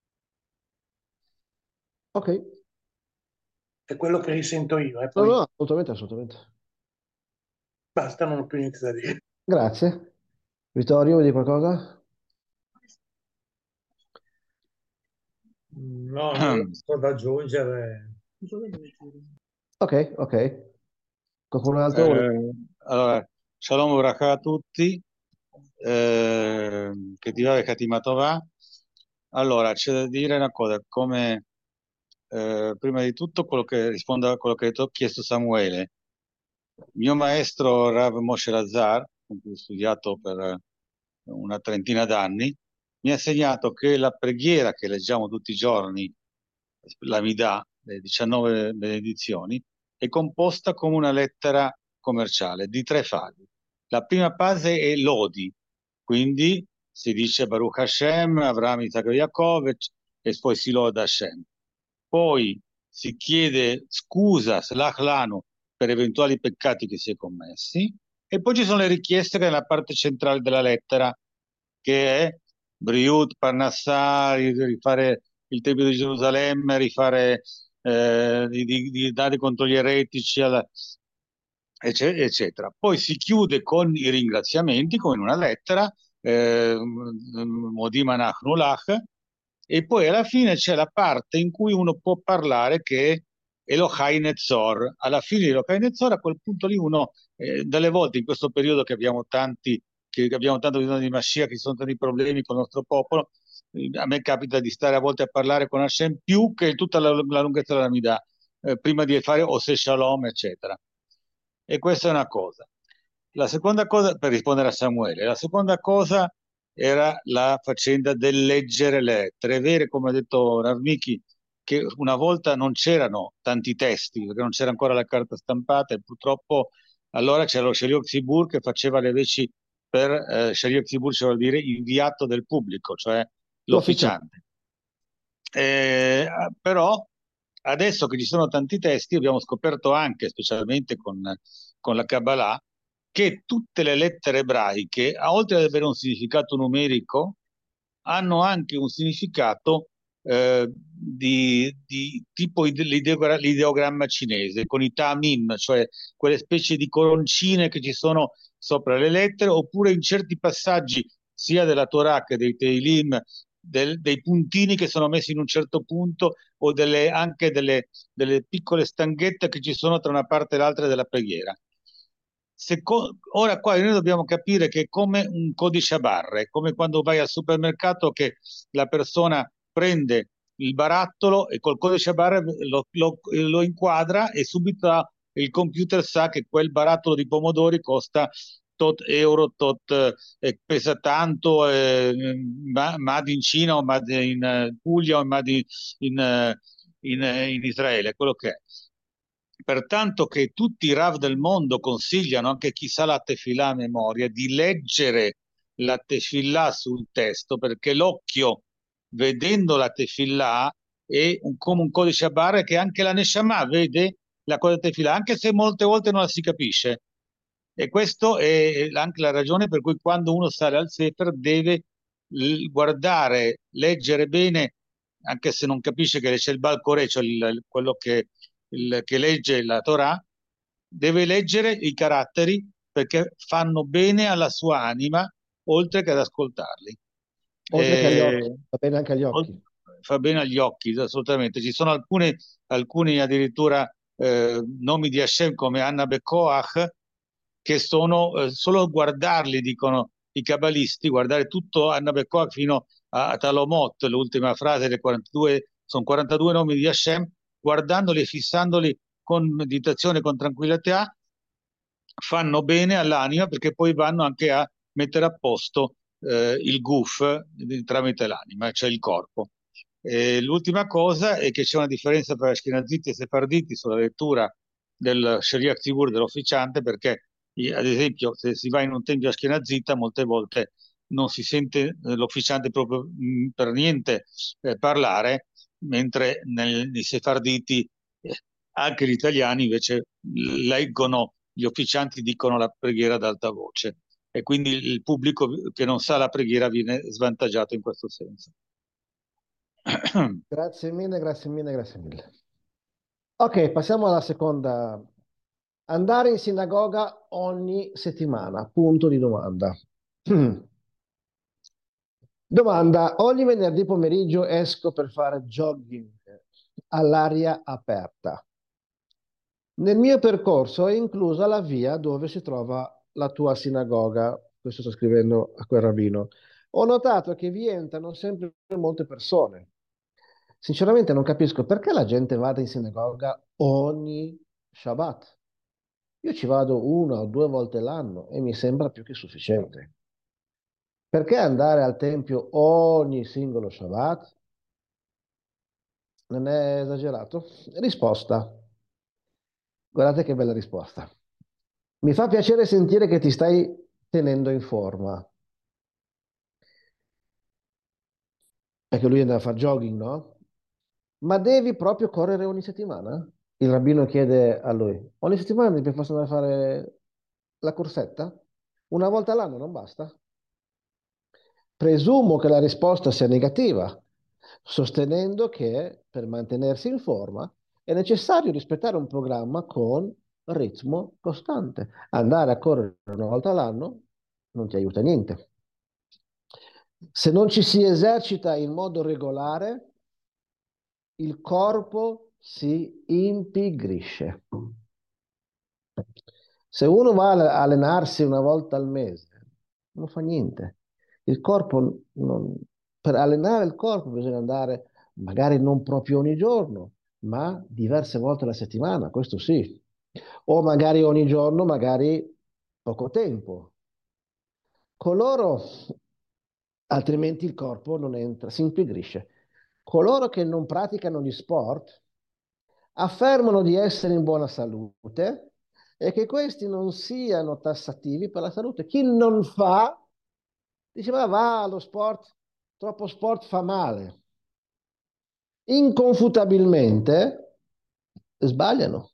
ok,
È quello che risento io, e
no,
poi
no, assolutamente, assolutamente.
basta, non ho più niente da dire.
Grazie. Vittorio, vuoi dire qualcosa?
No, nulla da aggiungere.
Ok, ok. Qualcun altro vuole...
Eh, allora, Shalom Uracha a tutti, eh, che ti va e Katima Tovà. Allora, c'è da dire una cosa, come eh, prima di tutto quello che rispondo a quello che ti ho chiesto Samuele. Mio maestro Rav Moshe Lazar, con cui ho studiato per eh, una trentina d'anni, mi ha insegnato che la preghiera che leggiamo tutti i giorni, la Midà, le diciannove benedizioni, è composta come una lettera commerciale di tre fasi. La prima fase è lodi, quindi si dice Baruch Hashem, Avraham, Isaac e Yaakov, e e poi si loda Hashem. Poi si chiede scusa, Slach Lanu, per eventuali peccati che si è commessi, e poi ci sono le richieste che è nella parte centrale della lettera, che è Briut, Parnassah, rifare il Tempio di Gerusalemme, rifare, eh, di, di- di dare contro gli eretici, alla- ecce- eccetera. Poi si chiude con i ringraziamenti, come in una lettera, eh, Modi Manach Nulach, e poi alla fine c'è la parte in cui uno può parlare che è Elohai Netzor. Alla fine di Elohai Netzor, a quel punto lì uno, eh, delle volte in questo periodo che abbiamo tanti, che abbiamo tanto bisogno di Mashiach, che ci sono tanti problemi con il nostro popolo, eh, a me capita di stare a volte a parlare con Hashem più che tutta la, la lunghezza della Midah, eh, prima di fare Ose Shalom, eccetera. E questa è una cosa. La seconda cosa, per rispondere a Samuele, la seconda cosa era la faccenda del leggere le lettere. È vero, come ha detto Ravmiki, che una volta non c'erano tanti testi, perché non c'era ancora la carta stampata e purtroppo allora c'era lo Sheliok Zibur che faceva le veci per eh, Sheliok Zibur, cioè vuol dire inviato del pubblico, cioè
L'ufficiale.
l'officiante. Eh, però adesso che ci sono tanti testi, abbiamo scoperto anche, specialmente con, con la Kabbalah, che tutte le lettere ebraiche, oltre ad avere un significato numerico, hanno anche un significato eh, di, di tipo l'ideogra- l'ideogramma cinese, con i tamim, cioè quelle specie di coroncine che ci sono sopra le lettere, oppure in certi passaggi sia della Torah che dei Teilim, del, dei puntini che sono messi in un certo punto, o delle, anche delle, delle piccole stanghette che ci sono tra una parte e l'altra della preghiera. Seco- ora qua noi dobbiamo capire che è come un codice a barre, come quando vai al supermercato che la persona prende il barattolo e col codice a barre lo, lo- lo inquadra e subito il computer sa che quel barattolo di pomodori costa tot euro, tot, eh, pesa tanto, eh, ma, made in Cina o made in eh, Puglia o made in, in, eh, in, eh, in Israele, quello che è. Pertanto che tutti i Rav del mondo consigliano, anche chi sa la tefilà a memoria, di leggere la tefilà sul testo, perché l'occhio, vedendo la tefilà, è un, come un codice a barre che anche la Neshama vede la cosa tefilà, anche se molte volte non la si capisce. E questa è anche la ragione per cui quando uno sale al Sefer deve l- guardare, leggere bene, anche se non capisce che c'è il Balcorè, cioè il- quello che, il- che legge la Torah, deve leggere i caratteri perché fanno bene alla sua anima, oltre che ad ascoltarli.
Oltre che agli occhi,
Eh,
va bene anche agli
ol-
occhi.
Fa bene agli occhi, assolutamente. Ci sono alcuni, alcuni addirittura eh, nomi di Hashem come Anna Bekoach, che sono eh, solo guardarli, dicono i cabalisti, guardare tutto Anna Bekoach fino a, a Talomot, l'ultima frase delle quarantadue, sono quarantadue nomi di Hashem, guardandoli e fissandoli con meditazione, con tranquillità, fanno bene all'anima perché poi vanno anche a mettere a posto eh, il guf eh, tramite l'anima, cioè il corpo. E l'ultima cosa è che c'è una differenza tra Ashkenaziti e Sefarditi sulla lettura del Shariach Tzibur dell'officiante, perché ad esempio se si va in un tempio Ashkenazita molte volte non si sente eh, l'officiante proprio mh, per niente eh, parlare, mentre nel, nei Sefarditi eh, anche gli italiani invece leggono, gli officianti dicono la preghiera ad alta voce e quindi il pubblico che non sa la preghiera viene svantaggiato in questo senso.
Grazie mille, grazie mille, grazie mille. Ok, passiamo alla seconda. Andare in sinagoga ogni settimana, punto di domanda. Domanda, ogni venerdì pomeriggio esco per fare jogging all'aria aperta. Nel mio percorso è inclusa la via dove si trova la tua sinagoga. Questo sto scrivendo a quel rabbino. Ho notato che vi entrano sempre molte persone. Sinceramente non capisco perché la gente vada in sinagoga ogni Shabbat. Io ci vado una o due volte l'anno e mi sembra più che sufficiente. Perché andare al tempio ogni singolo Shabbat? Non è esagerato? Risposta. Guardate che bella risposta. Mi fa piacere sentire che ti stai tenendo in forma, perché lui andava a fare jogging, no? Ma devi proprio correre ogni settimana? Il rabbino chiede a lui, ogni settimana ti posso andare a fare la corsetta? Una volta all'anno non basta? Presumo che la risposta sia negativa, sostenendo che per mantenersi in forma è necessario rispettare un programma con ritmo costante. Andare a correre una volta all'anno non ti aiuta a niente. Se non ci si esercita in modo regolare, il corpo si impigrisce. Se uno va a allenarsi una volta al mese, non fa niente. Il corpo non- per allenare il corpo bisogna andare magari non proprio ogni giorno, ma diverse volte alla settimana, questo sì. O magari ogni giorno, magari poco tempo. Coloro, altrimenti il corpo non entra, si impigrisce. Coloro che non praticano gli sport affermano di essere in buona salute e che questi non siano tassativi per la salute. Chi non fa, dice, ma va allo sport, troppo sport fa male. Inconfutabilmente sbagliano,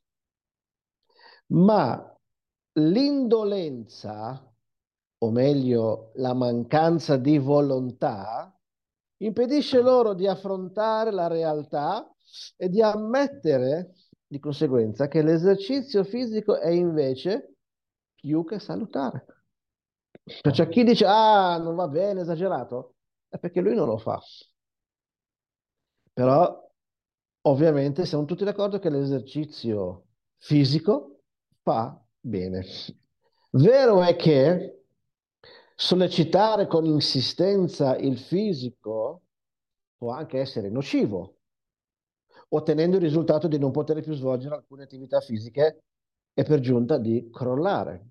ma l'indolenza, o meglio la mancanza di volontà, impedisce loro di affrontare la realtà e di ammettere di conseguenza che l'esercizio fisico è invece più che salutare. Perciò chi dice, ah, non va bene, esagerato, è perché lui non lo fa. Però, ovviamente, siamo tutti d'accordo che l'esercizio fisico fa bene. Vero è che sollecitare con insistenza il fisico può anche essere nocivo, ottenendo il risultato di non poter più svolgere alcune attività fisiche e per giunta di crollare.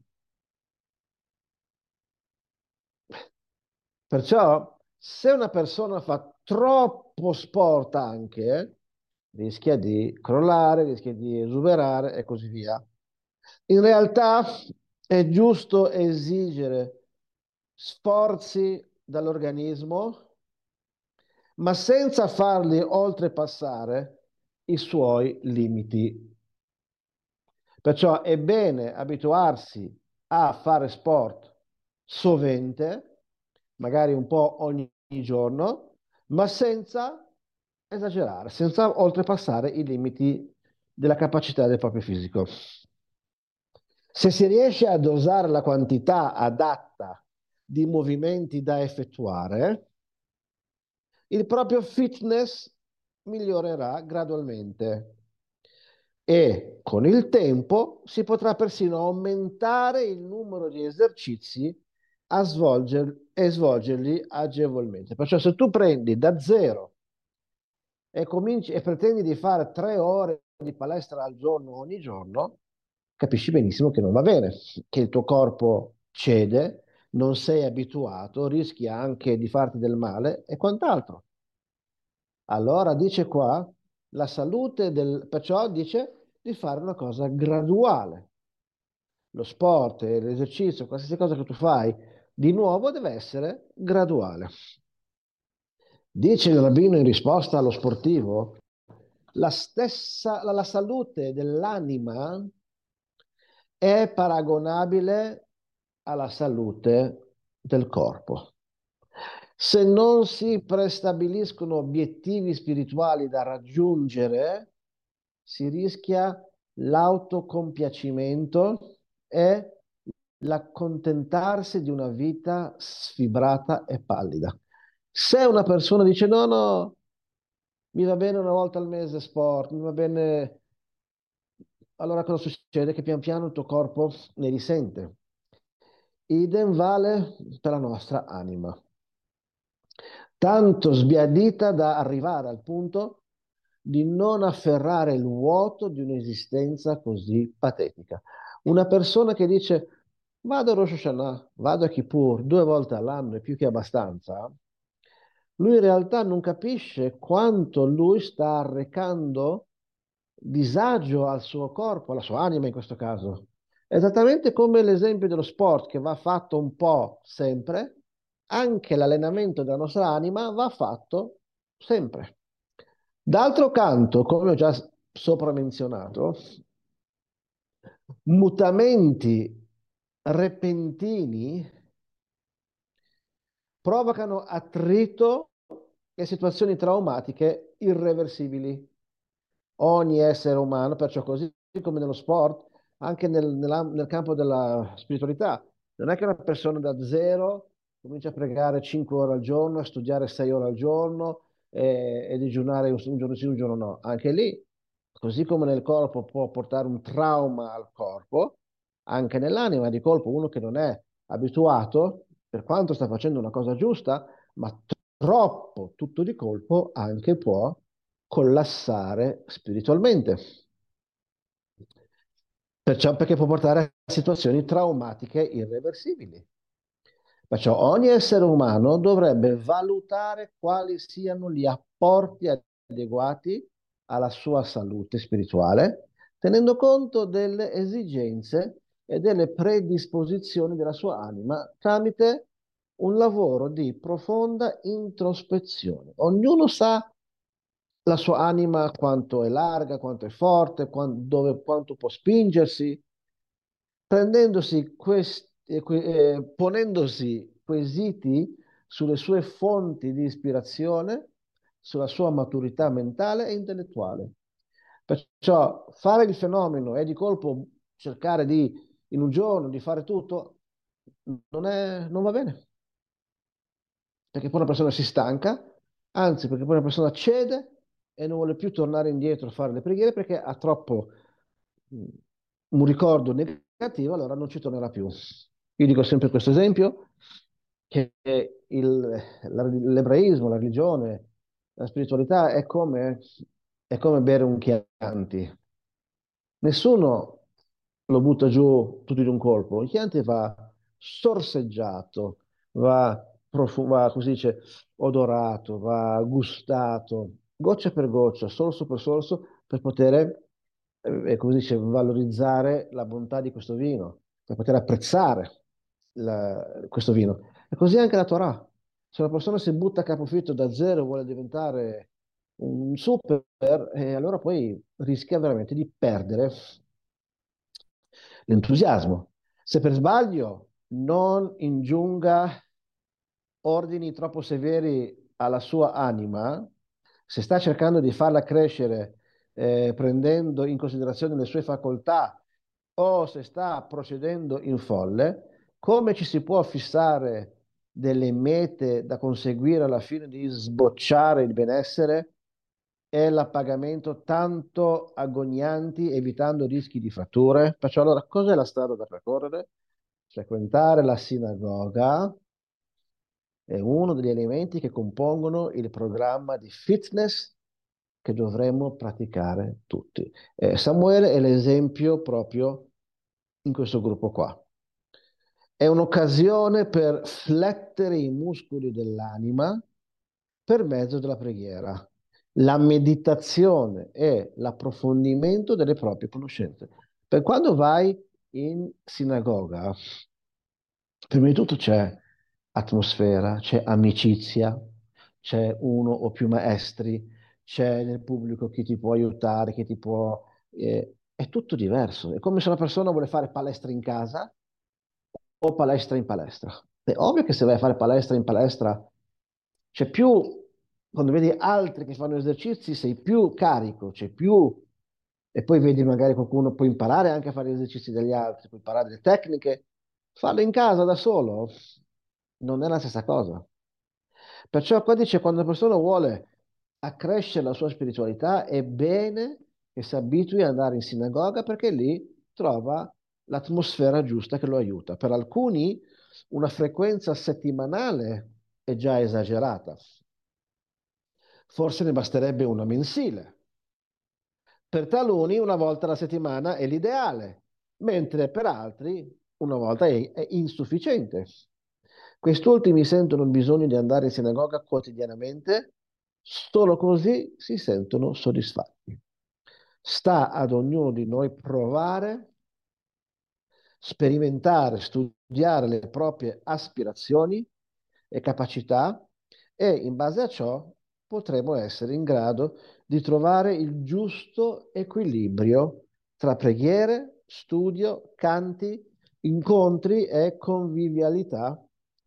Perciò, se una persona fa troppo sport anche, rischia di crollare, rischia di esuberare e così via. In realtà è giusto esigere sforzi dall'organismo, ma senza farli oltrepassare i suoi limiti. Perciò è bene abituarsi a fare sport sovente, magari un po' ogni giorno, ma senza esagerare, senza oltrepassare i limiti della capacità del proprio fisico. Se si riesce a dosare la quantità adatta di movimenti da effettuare, il proprio fitness migliorerà gradualmente e con il tempo si potrà persino aumentare il numero di esercizi a svolger e svolgerli agevolmente. Perciò se tu prendi da zero e cominci e pretendi di fare tre ore di palestra al giorno ogni giorno, capisci benissimo che non va bene, che il tuo corpo cede, non sei abituato, rischi anche di farti del male e quant'altro. Allora dice qua, la salute del, perciò dice di fare una cosa graduale. Lo sport, l'esercizio, qualsiasi cosa che tu fai, di nuovo deve essere graduale. Dice il rabbino in risposta allo sportivo, la stessa, la, la salute dell'anima è paragonabile alla salute del corpo. Se non si prestabiliscono obiettivi spirituali da raggiungere, si rischia l'autocompiacimento e l'accontentarsi di una vita sfibrata e pallida. Se una persona dice no, no, mi va bene una volta al mese sport, mi va bene, allora cosa succede? Che pian piano il tuo corpo ne risente. Idem vale per la nostra anima. Tanto sbiadita da arrivare al punto di non afferrare il vuoto di un'esistenza così patetica. Una persona che dice vado a Rosh Hashanah, vado a Kippur due volte all'anno è più che abbastanza, lui in realtà non capisce quanto lui sta arrecando disagio al suo corpo, alla sua anima in questo caso, Esattamente come l'esempio dello sport che va fatto un po' sempre, anche l'allenamento della nostra anima va fatto sempre. D'altro canto, come ho già s- sopra menzionato, mutamenti repentini provocano attrito e situazioni traumatiche irreversibili. Ogni essere umano, perciò così come nello sport, anche nel, nella- nel campo della spiritualità, non è che una persona da zero comincia a pregare cinque ore al giorno, a studiare sei ore al giorno e, e digiunare un, un giorno sì, un giorno no. Anche lì, così come nel corpo può portare un trauma al corpo, anche nell'anima di colpo uno che non è abituato, per quanto sta facendo una cosa giusta, ma troppo tutto di colpo anche può collassare spiritualmente. Perciò perché può portare a situazioni traumatiche irreversibili. Perciò ogni essere umano dovrebbe valutare quali siano gli apporti adeguati alla sua salute spirituale, tenendo conto delle esigenze e delle predisposizioni della sua anima tramite un lavoro di profonda introspezione. Ognuno sa la sua anima quanto è larga, quanto è forte, quan- dove, quanto può spingersi, prendendosi questi, eh, que- eh, ponendosi quesiti sulle sue fonti di ispirazione, sulla sua maturità mentale e intellettuale. Perciò fare il fenomeno e di colpo cercare di, in un giorno, di fare tutto, non è- non va bene. Perché poi una persona si stanca, anzi perché poi una persona cede e non vuole più tornare indietro a fare le preghiere perché ha troppo mh, un ricordo negativo, allora non ci tornerà più. Io dico sempre questo esempio, che il- la- l'ebraismo, la religione, la spiritualità è come, è come bere un Chianti. Nessuno lo butta giù tutto in un colpo, il Chianti va sorseggiato, va, profu- va, così dice, odorato, va gustato, goccia per goccia, sorso per sorso, per poter, eh, come si dice, valorizzare la bontà di questo vino, per poter apprezzare la- questo vino. E così anche la Torah. Se una persona si butta a capofitto da zero e vuole diventare un super, e allora poi rischia veramente di perdere l'entusiasmo. Se per sbaglio non ingiunga ordini troppo severi alla sua anima, se sta cercando di farla crescere eh, prendendo in considerazione le sue facoltà o se sta procedendo in folle, come ci si può fissare delle mete da conseguire alla fine di sbocciare il benessere e l'appagamento tanto agonianti, evitando rischi di fratture? Perciò allora cos'è la strada da percorrere? Frequentare la sinagoga è uno degli elementi che compongono il programma di fitness che dovremmo praticare tutti. Eh, Samuele è l'esempio proprio in questo gruppo qua. È un'occasione per flettere i muscoli dell'anima per mezzo della preghiera, la meditazione e l'approfondimento delle proprie conoscenze. Per quando vai in sinagoga, prima di tutto c'è atmosfera, c'è amicizia, c'è uno o più maestri, c'è nel pubblico chi ti può aiutare, chi ti può... eh, è tutto diverso. È come se una persona vuole fare palestra in casa o palestra in palestra. È ovvio che se vai a fare palestra in palestra c'è più, quando vedi altri che fanno esercizi, sei più carico, c'è più, e poi vedi magari qualcuno può imparare anche a fare gli esercizi degli altri, può imparare le tecniche, farlo in casa da solo non è la stessa cosa. Perciò qua dice quando una persona vuole accrescere la sua spiritualità è bene che si abitui ad andare in sinagoga perché lì trova l'atmosfera giusta che lo aiuta. Per alcuni una frequenza settimanale è già esagerata. Forse ne basterebbe una mensile. Per taluni una volta alla settimana è l'ideale, mentre per altri una volta è, è insufficiente. Quest'ultimi sentono il bisogno di andare in sinagoga quotidianamente, solo così si sentono soddisfatti. Sta ad ognuno di noi provare sperimentare, studiare le proprie aspirazioni e capacità e in base a ciò potremo essere in grado di trovare il giusto equilibrio tra preghiere, studio, canti, incontri e convivialità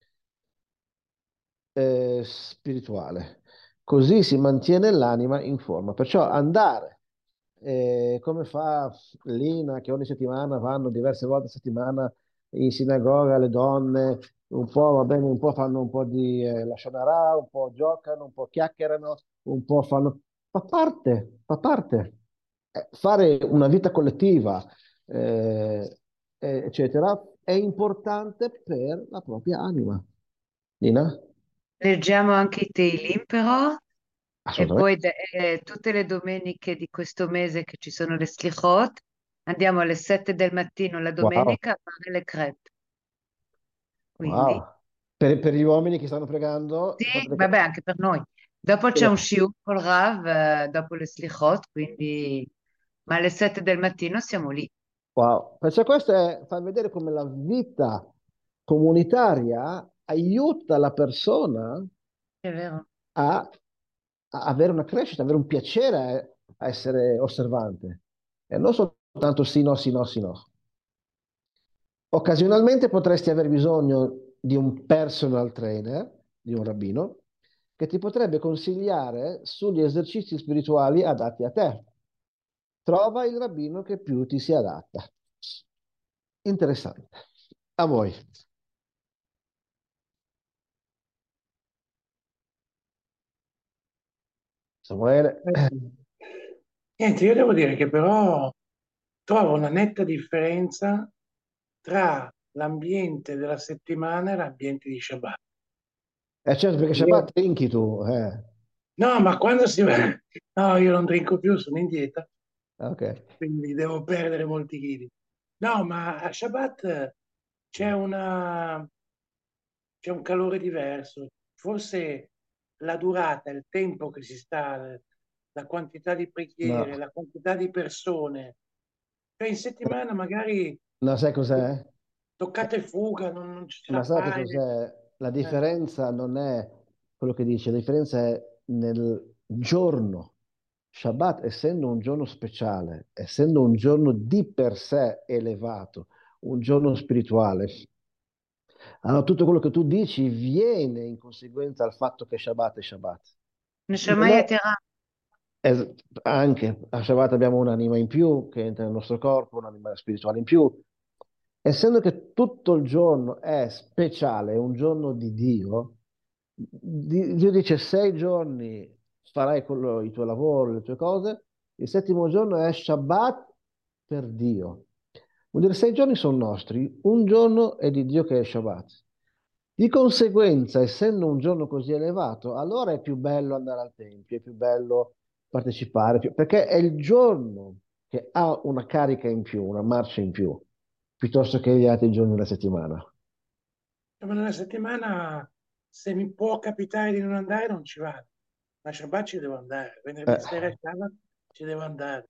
eh, spirituale. Così si mantiene l'anima in forma. Perciò andare, eh, come fa Lina, che ogni settimana vanno diverse volte a settimana in sinagoga, le donne, un po' va bene, un po' fanno un po' di eh, la Shonara, un po' giocano, un po' chiacchierano, un po' fanno... Fa parte, fa parte. Eh, fare una vita collettiva, eh, eh, eccetera, è importante per la propria anima. Lina?
Leggiamo anche i Teilim però, e
Assolutamente.
poi de- eh, tutte le domeniche di questo mese che ci sono le slichot, andiamo alle sette del mattino la
Wow,
domenica a fare le crepe. Quindi,
wow. Per, per gli uomini che stanno pregando,
sì,
fate le
vabbè,
cose.
anche per noi. Dopo c'è un shiur col Rav, eh, dopo le slichot, quindi, ma alle sette del mattino siamo lì,
Wow. Perciò questo è far vedere come la vita comunitaria aiuta la persona
è vero?
a, a avere una crescita, avere un piacere a essere osservante. E non soltanto sì, no, sì, no, sì, no. Occasionalmente potresti aver bisogno di un personal trainer, di un rabbino, che ti potrebbe consigliare sugli esercizi spirituali adatti a te. Trova il rabbino che più ti si adatta. Interessante. A voi. Samuele.
Eh, Niente, io devo dire che però trovo una netta differenza tra l'ambiente della settimana e l'ambiente di Shabbat.
Eh certo, perché
Io-
Shabbat trinchi tu. Eh.
No, ma quando si va... No, io non drinco più, sono in dieta,
Ok.
quindi devo perdere molti chili. No, ma a Shabbat c'è una... c'è un calore diverso. Forse la durata, il tempo che si sta, la quantità di preghiere,
No,
la quantità di persone. Cioè in settimana magari
no, sai cos'è?
toccate e fuga, non, non ce
Ma
la
sai che
fai.
cos'è? La
Eh,
differenza non è quello che dice, la differenza è nel giorno. Shabbat, essendo un giorno speciale, essendo un giorno di per sé elevato, un giorno spirituale, allora tutto quello che tu dici viene in conseguenza al fatto che Shabbat è Shabbat. Non
Neshama
è
Yetera.
es- anche a Shabbat abbiamo un'anima in più che entra nel nostro corpo, un'anima spirituale in più. Essendo che tutto il giorno è speciale, è un giorno di Dio, Di- Dio dice sei giorni farai quello- i tuoi lavori, le tue cose, il settimo giorno è Shabbat per Dio. Vuol dire sei giorni sono nostri, un giorno è di Dio che è Shabbat. Di conseguenza, essendo un giorno così elevato, allora è più bello andare al Tempio, è più bello partecipare, più- perché è il giorno che ha una carica in più, una marcia in più, piuttosto che gli altri giorni della settimana.
ma nella settimana, se mi può capitare di non andare, non ci vado. Ma Shabbat ci devo andare.
Eh,
Venerdì sera e Shabbat ci devo andare.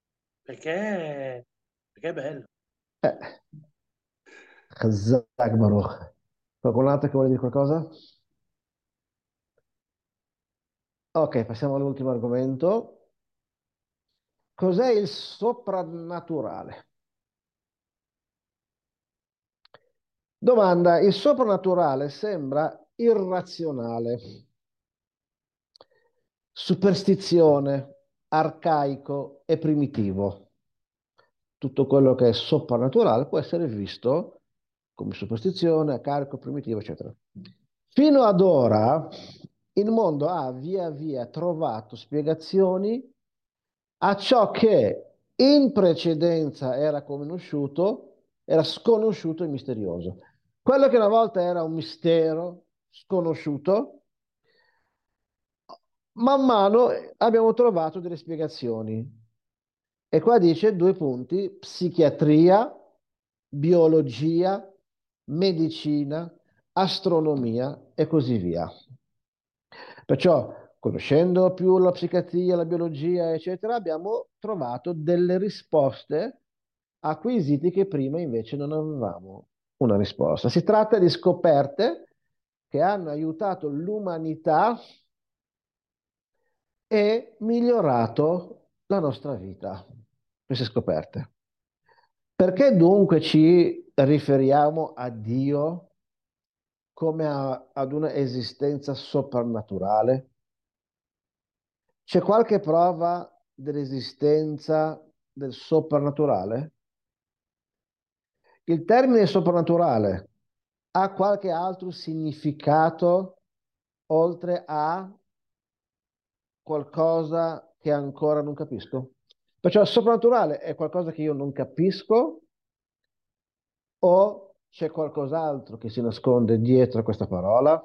Perché, perché è bello.
eh, Chazak Baruch. Qualcun altro che vuole dire qualcosa? Ok, passiamo all'ultimo argomento. Cos'è il soprannaturale? Domanda, il soprannaturale sembra irrazionale, superstizione, arcaico e primitivo. Tutto quello che è soprannaturale può essere visto come superstizione, arcaico, primitivo, eccetera. Fino ad ora il mondo ha via via trovato spiegazioni a ciò che in precedenza era conosciuto, era sconosciuto e misterioso. Quello che una volta era un mistero sconosciuto, man mano abbiamo trovato delle spiegazioni. E qua dice due punti, psichiatria, biologia, medicina, astronomia e così via. Perciò, conoscendo più la psichiatria, la biologia, eccetera, abbiamo trovato delle risposte acquisiti che prima invece non avevamo una risposta. Si tratta di scoperte che hanno aiutato l'umanità e migliorato la nostra vita. Queste scoperte. Perché dunque ci riferiamo a Dio come a- ad una esistenza soprannaturale? C'è qualche prova dell'esistenza del soprannaturale? Il termine soprannaturale ha qualche altro significato oltre a qualcosa che ancora non capisco? Perciò soprannaturale è qualcosa che io non capisco o c'è qualcos'altro che si nasconde dietro a questa parola?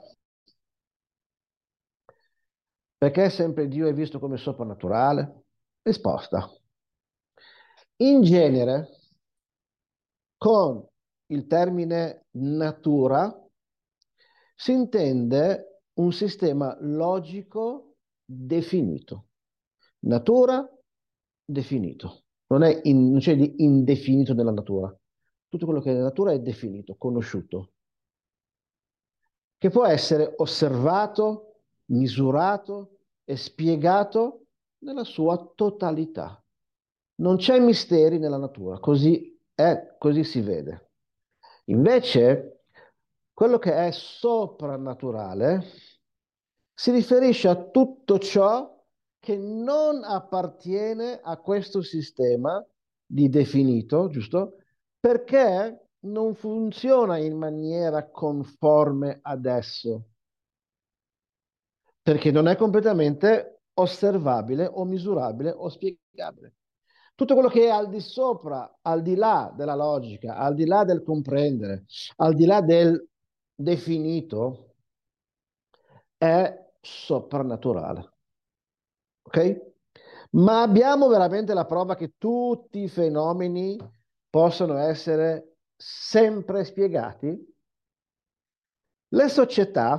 Perché sempre Dio è visto come soprannaturale? Risposta. In genere, con il termine natura si intende un sistema logico definito. Natura definito. Non è in- non c'è di indefinito nella natura. Tutto quello che è nella natura è definito, conosciuto, che può essere osservato, misurato e spiegato nella sua totalità. Non c'è misteri nella natura, così è, così si vede. Invece, quello che è soprannaturale si riferisce a tutto ciò che non appartiene a questo sistema di definito, giusto? Perché non funziona in maniera conforme ad esso, perché non è completamente osservabile o misurabile o spiegabile. Tutto quello che è al di sopra, al di là della logica, al di là del comprendere, al di là del definito, è soprannaturale. Ok? Ma abbiamo veramente la prova che tutti i fenomeni possono essere sempre spiegati? Le società,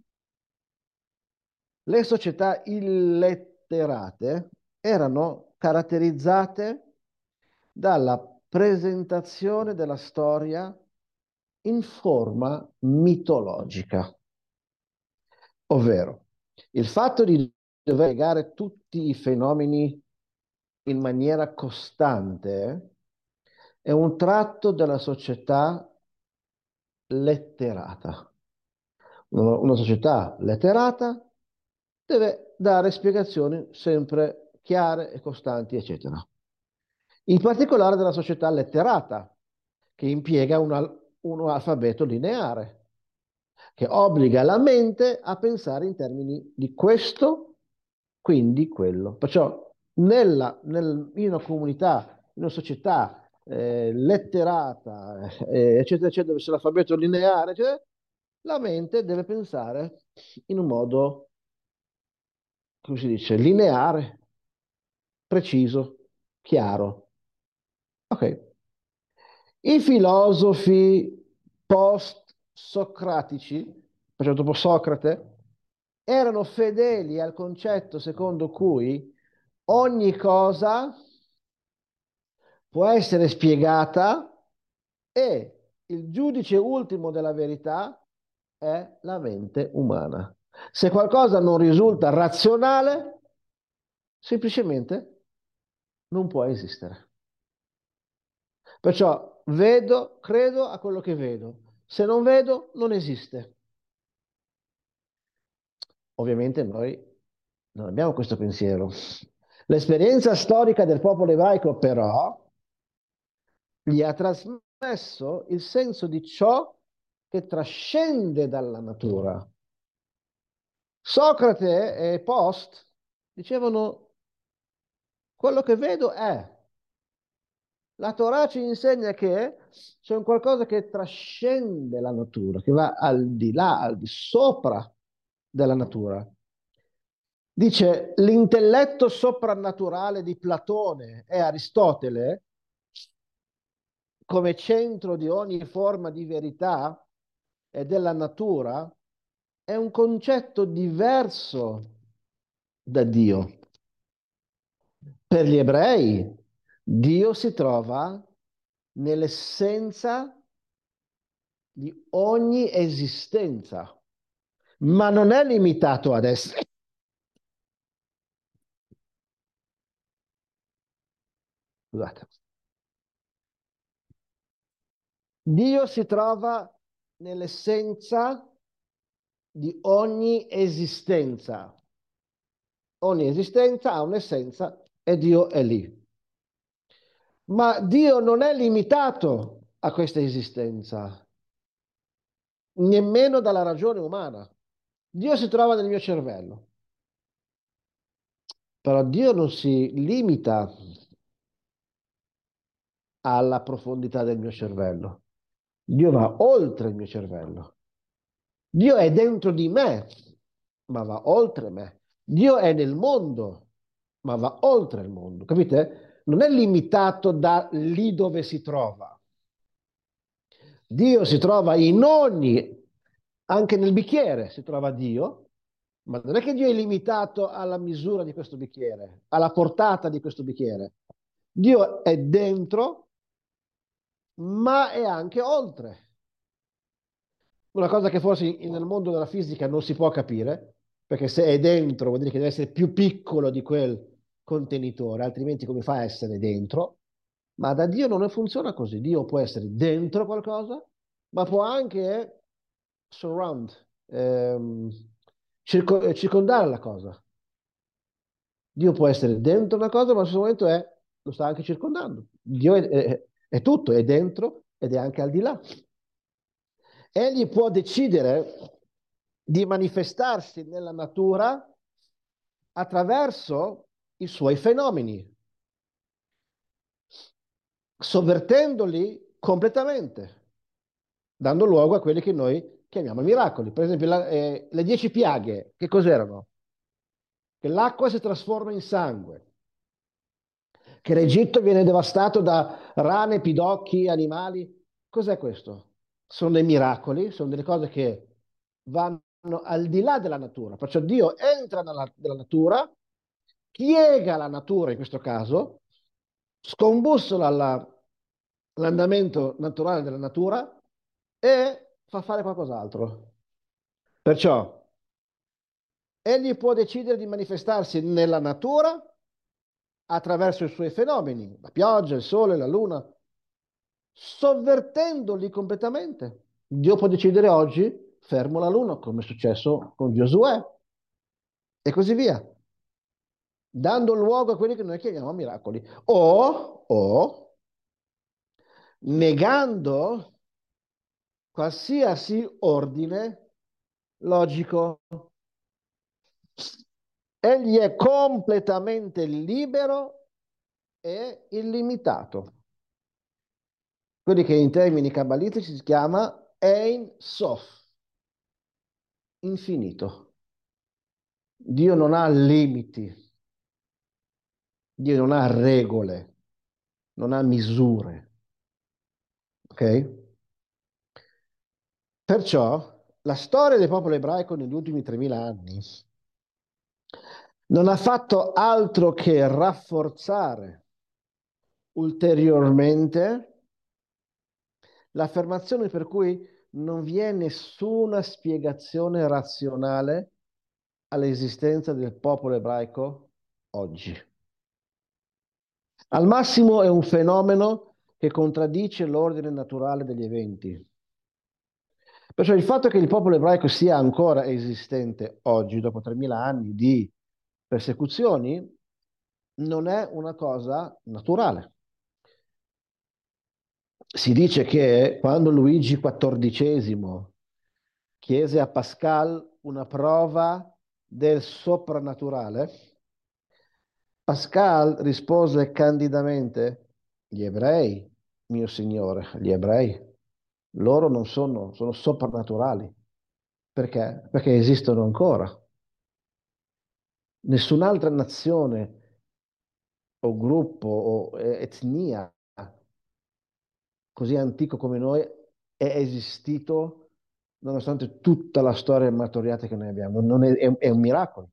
le società illetterate erano caratterizzate dalla presentazione della storia in forma mitologica, ovvero il fatto di dover spiegare tutti i fenomeni in maniera costante è un tratto della società letterata. Una, una società letterata deve dare spiegazioni sempre chiare e costanti, eccetera. In particolare della società letterata, che impiega un, al- un alfabeto lineare, che obbliga la mente a pensare in termini di questo, quindi quello. Perciò nella, nel- in una comunità, in una società eh, letterata, eh, eccetera, eccetera, dove c'è l'alfabeto lineare, eccetera, la mente deve pensare in un modo, come si dice, lineare, preciso, chiaro. Ok. I filosofi post-socratici, perciò dopo Socrate, erano fedeli al concetto secondo cui ogni cosa può essere spiegata e il giudice ultimo della verità è la mente umana. Se qualcosa non risulta razionale, semplicemente non può esistere. Perciò vedo, credo a quello che vedo. Se non vedo, non esiste. Ovviamente noi non abbiamo questo pensiero. L'esperienza storica del popolo ebraico, però, gli ha trasmesso il senso di ciò che trascende dalla natura. Socrate e Post dicevano: quello che vedo è. La Torah ci insegna che c'è un qualcosa che trascende la natura, che va al di là, al di sopra della natura. Dice l'intelletto soprannaturale di Platone e Aristotele, come centro di ogni forma di verità e della natura, è un concetto diverso da Dio. Per gli ebrei, Dio si trova nell'essenza di ogni esistenza, ma non è limitato ad essere. Scusate. Dio si trova nell'essenza di ogni esistenza. Ogni esistenza ha un'essenza e Dio è lì. Ma Dio non è limitato a questa esistenza, nemmeno dalla ragione umana. Dio si trova nel mio cervello, però Dio non si limita alla profondità del mio cervello. Dio va oltre il mio cervello. Dio è dentro di me, ma va oltre me. Dio è nel mondo, ma va oltre il mondo. Capite? Non è limitato da lì dove si trova. Dio si trova in ogni, anche nel bicchiere si trova Dio, ma non è che Dio è limitato alla misura di questo bicchiere, alla portata di questo bicchiere. Dio è dentro, ma è anche oltre. Una cosa che forse nel mondo della fisica non si può capire, perché se è dentro vuol dire che deve essere più piccolo di quel contenitore, altrimenti come fa a essere dentro? Ma da Dio non funziona così. Dio può essere dentro qualcosa, ma può anche surround, ehm, circo- circondare la cosa. Dio può essere dentro una cosa, ma allo stesso momento è, lo sta anche circondando. Dio è, è- è tutto, è dentro ed è anche al di là. Egli può decidere di manifestarsi nella natura attraverso i suoi fenomeni, sovvertendoli completamente, dando luogo a quelli che noi chiamiamo miracoli. Per esempio, la- eh, le dieci piaghe, che cos'erano? Che l'acqua si trasforma in sangue, che l'Egitto viene devastato da rane, pidocchi, animali. Cos'è questo? Sono dei miracoli, sono delle cose che vanno al di là della natura. Perciò Dio entra nella, nella natura, piega la natura in questo caso, scombussola la- l'andamento naturale della natura e fa fare qualcos'altro. Perciò egli può decidere di manifestarsi nella natura attraverso i suoi fenomeni, la pioggia, il sole, la luna, sovvertendoli completamente. Dio può decidere oggi, fermo la luna, come è successo con Giosuè, e così via, dando luogo a quelli che noi chiamiamo miracoli. O, o negando qualsiasi ordine logico. Egli è completamente libero e illimitato. Quelli che in termini cabalistici si chiama Ein Sof, infinito. Dio non ha limiti, Dio non ha regole, non ha misure. Ok? Perciò la storia del popolo ebraico negli ultimi tremila anni non ha fatto altro che rafforzare ulteriormente l'affermazione per cui non vi è nessuna spiegazione razionale all'esistenza del popolo ebraico oggi. Al massimo è un fenomeno che contraddice l'ordine naturale degli eventi. Perciò il fatto che il popolo ebraico sia ancora esistente oggi, dopo tremila anni di persecuzioni, non è una cosa naturale. Si dice che quando Luigi quattordicesimo chiese a Pascal una prova del soprannaturale, Pascal rispose candidamente: gli ebrei, mio signore, gli ebrei, loro non sono, sono soprannaturali. Perché? Perché esistono ancora. Nessun'altra nazione o gruppo o eh, etnia così antico come noi è esistito nonostante tutta la storia martoriata che noi abbiamo. Non è, è- è un miracolo.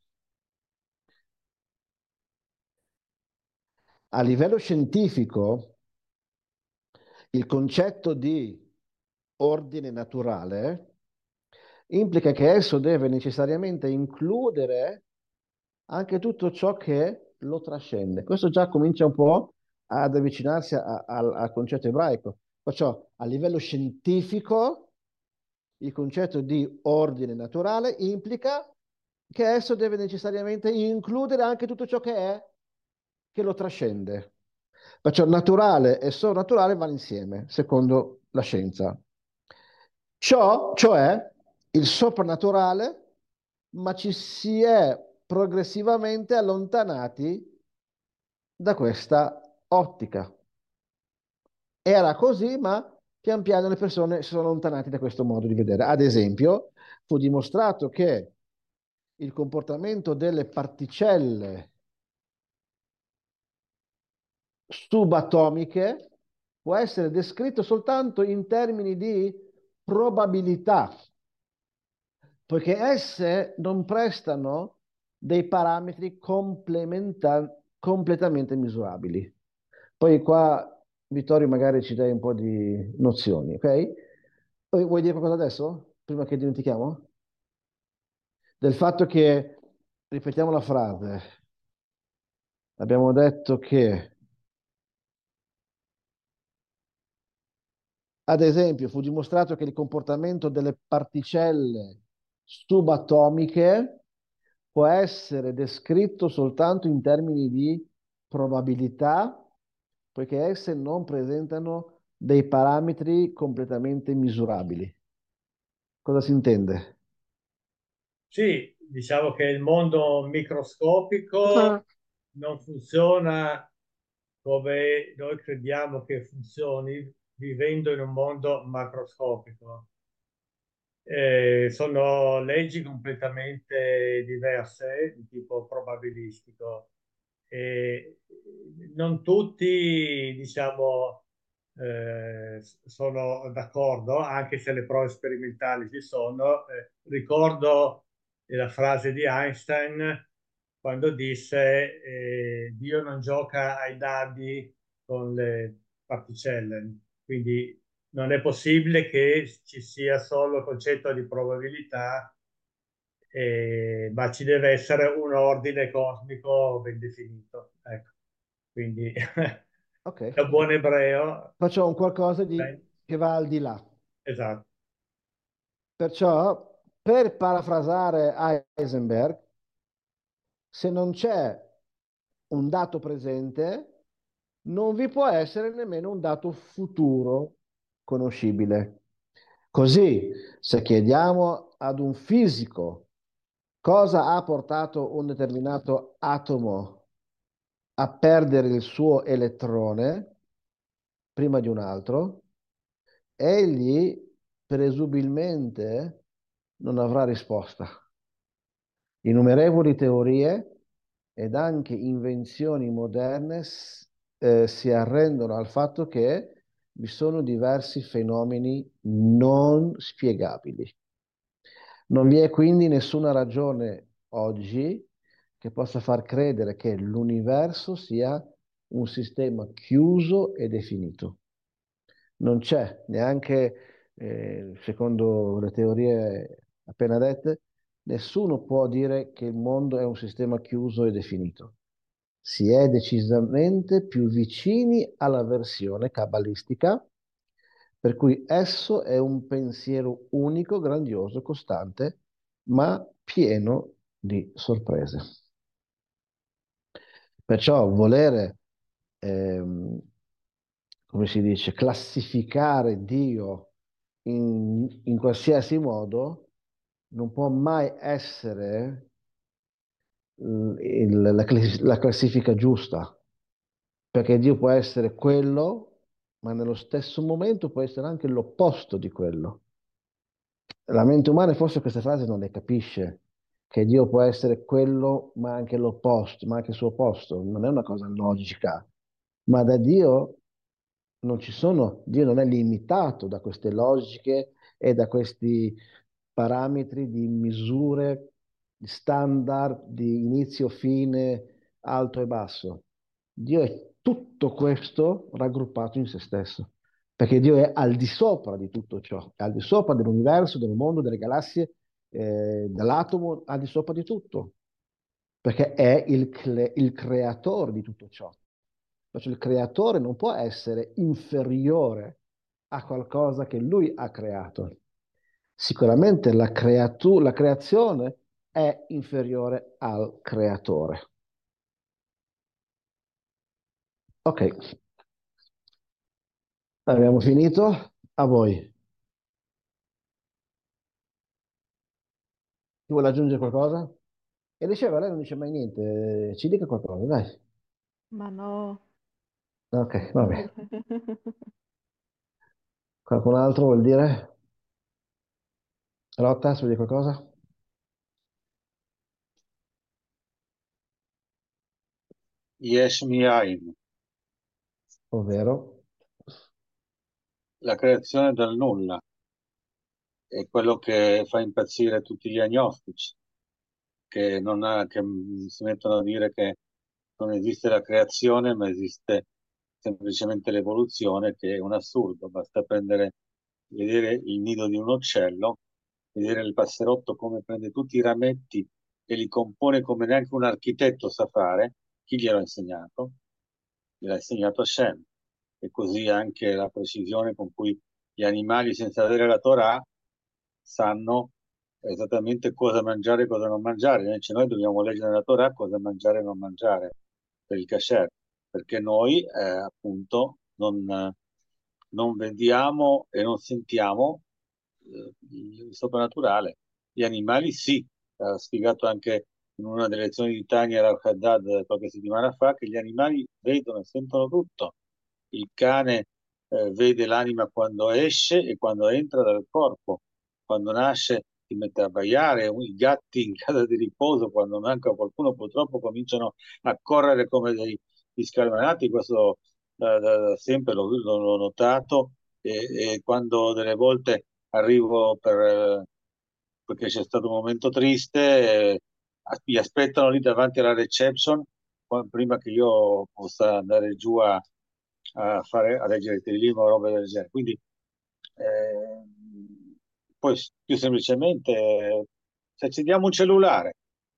A livello scientifico, Il concetto di ordine naturale implica che esso deve necessariamente includere anche tutto ciò che lo trascende. Questo già comincia un po' ad avvicinarsi a- a- al concetto ebraico. Perciò a livello scientifico il concetto di ordine naturale implica che esso deve necessariamente includere anche tutto ciò che è, che lo trascende. Perciò naturale e sovrannaturale vanno insieme, secondo la scienza. Ciò, cioè il soprannaturale, ma ci si è progressivamente allontanati da questa ottica. Era così, ma pian piano le persone si sono allontanate da questo modo di vedere. Ad esempio, fu dimostrato che il comportamento delle particelle subatomiche può essere descritto soltanto in termini di probabilità, poiché esse non prestano dei parametri complementa- completamente misurabili. Poi qua, Vittorio, magari ci dai un po' di nozioni, ok? Poi vuoi dire qualcosa adesso? Prima che dimentichiamo? Del fatto che, ripetiamo la frase, abbiamo detto che, ad esempio, fu dimostrato che il comportamento delle particelle subatomiche può essere descritto soltanto in termini di probabilità, poiché esse non presentano dei parametri completamente misurabili. Cosa si intende?
Sì, diciamo che il mondo microscopico non funziona come noi crediamo che funzioni vivendo in un mondo macroscopico. Eh, sono leggi completamente diverse di tipo probabilistico e non tutti, diciamo, eh, sono d'accordo, anche se le prove sperimentali ci sono. Eh, ricordo la frase di Einstein quando disse eh, Dio non gioca ai dadi con le particelle, quindi non è possibile che ci sia solo il concetto di probabilità, eh, ma ci deve essere un ordine cosmico ben definito. Ecco. Quindi
Ok,
da buon ebreo,
faccio un qualcosa di,
eh,
che va al di là.
esatto.
Perciò, per parafrasare Heisenberg, se non c'è un dato presente, non vi può essere nemmeno un dato futuro conoscibile. Così, se chiediamo ad un fisico cosa ha portato un determinato atomo a perdere il suo elettrone prima di un altro, egli presumibilmente non avrà risposta. Innumerevoli teorie ed anche invenzioni moderne s- eh, si arrendono al fatto che vi sono diversi fenomeni non spiegabili. Non vi è quindi nessuna ragione oggi che possa far credere che l'universo sia un sistema chiuso e definito. Non c'è neanche, eh, secondo le teorie appena dette, nessuno può dire che il mondo è un sistema chiuso e definito. Si è decisamente più vicini alla versione cabalistica, per cui esso è un pensiero unico, grandioso, costante, ma pieno di sorprese. Perciò volere, ehm, come si dice, classificare Dio in, in qualsiasi modo non può mai essere mm, il- la, classi- la classifica giusta, perché Dio può essere quello, ma nello stesso momento può essere anche l'opposto di quello. La mente umana forse queste frasi non le capisce, che Dio può essere quello, ma anche l'opposto, ma anche il suo opposto. Non è una cosa logica, ma da Dio non ci sono, Dio non è limitato da queste logiche e da questi parametri di misure, di standard, di inizio, fine, alto e basso. Dio è tutto questo raggruppato in se stesso. perché Dio è al di sopra di tutto ciò, è al di sopra dell'universo, del mondo, delle galassie, eh, dell'atomo, al di sopra di tutto, perché è il, cle- il creatore di tutto ciò. Perciò il creatore non può essere inferiore a qualcosa che lui ha creato. Sicuramente la, creatu- la creazione è inferiore al creatore. Ok, abbiamo finito. A voi. Chi vuole aggiungere qualcosa? E diceva, lei non dice mai niente, ci dica qualcosa, dai.
Ma no.
Ok, vabbè. Qualcun altro vuol dire? Lotta, vuol dire qualcosa?
Yesh Miaim,
Ovvero?
la creazione dal nulla, è quello che fa impazzire tutti gli agnostici, che, non ha, che mm, si mettono a dire che non esiste la creazione, ma esiste semplicemente l'evoluzione, che è un assurdo. Basta prendere, vedere il nido di un uccello, vedere il passerotto come prende tutti i rametti e li compone come neanche un architetto sa fare. Chi glielo ha insegnato? Gliel'ha insegnato Hashem. E così anche la precisione con cui gli animali, senza avere la Torah, sanno esattamente cosa mangiare e cosa non mangiare. Invece noi dobbiamo leggere nella Torah cosa mangiare e non mangiare per il kasher, perché noi eh, appunto non, non vediamo e non sentiamo eh, il soprannaturale. Gli animali sì, ha spiegato anche in una delle lezioni di Tania Al-Haddad qualche settimana fa che gli animali vedono e sentono tutto. Il cane eh, vede l'anima quando esce e quando entra dal corpo. Quando nasce si mette a abbaiare, i gatti in casa di riposo, quando manca qualcuno, purtroppo cominciano a correre come dei degli scarminati. Questo da, da- da sempre l'ho, l'ho notato e, e quando delle volte arrivo per, eh, perché c'è stato un momento triste, eh, mi aspettano lì davanti alla reception qua- prima che io possa andare giù a, a fare, a leggere il telegrafo o roba del genere. Quindi, eh, poi più semplicemente, eh, se accendiamo un cellulare,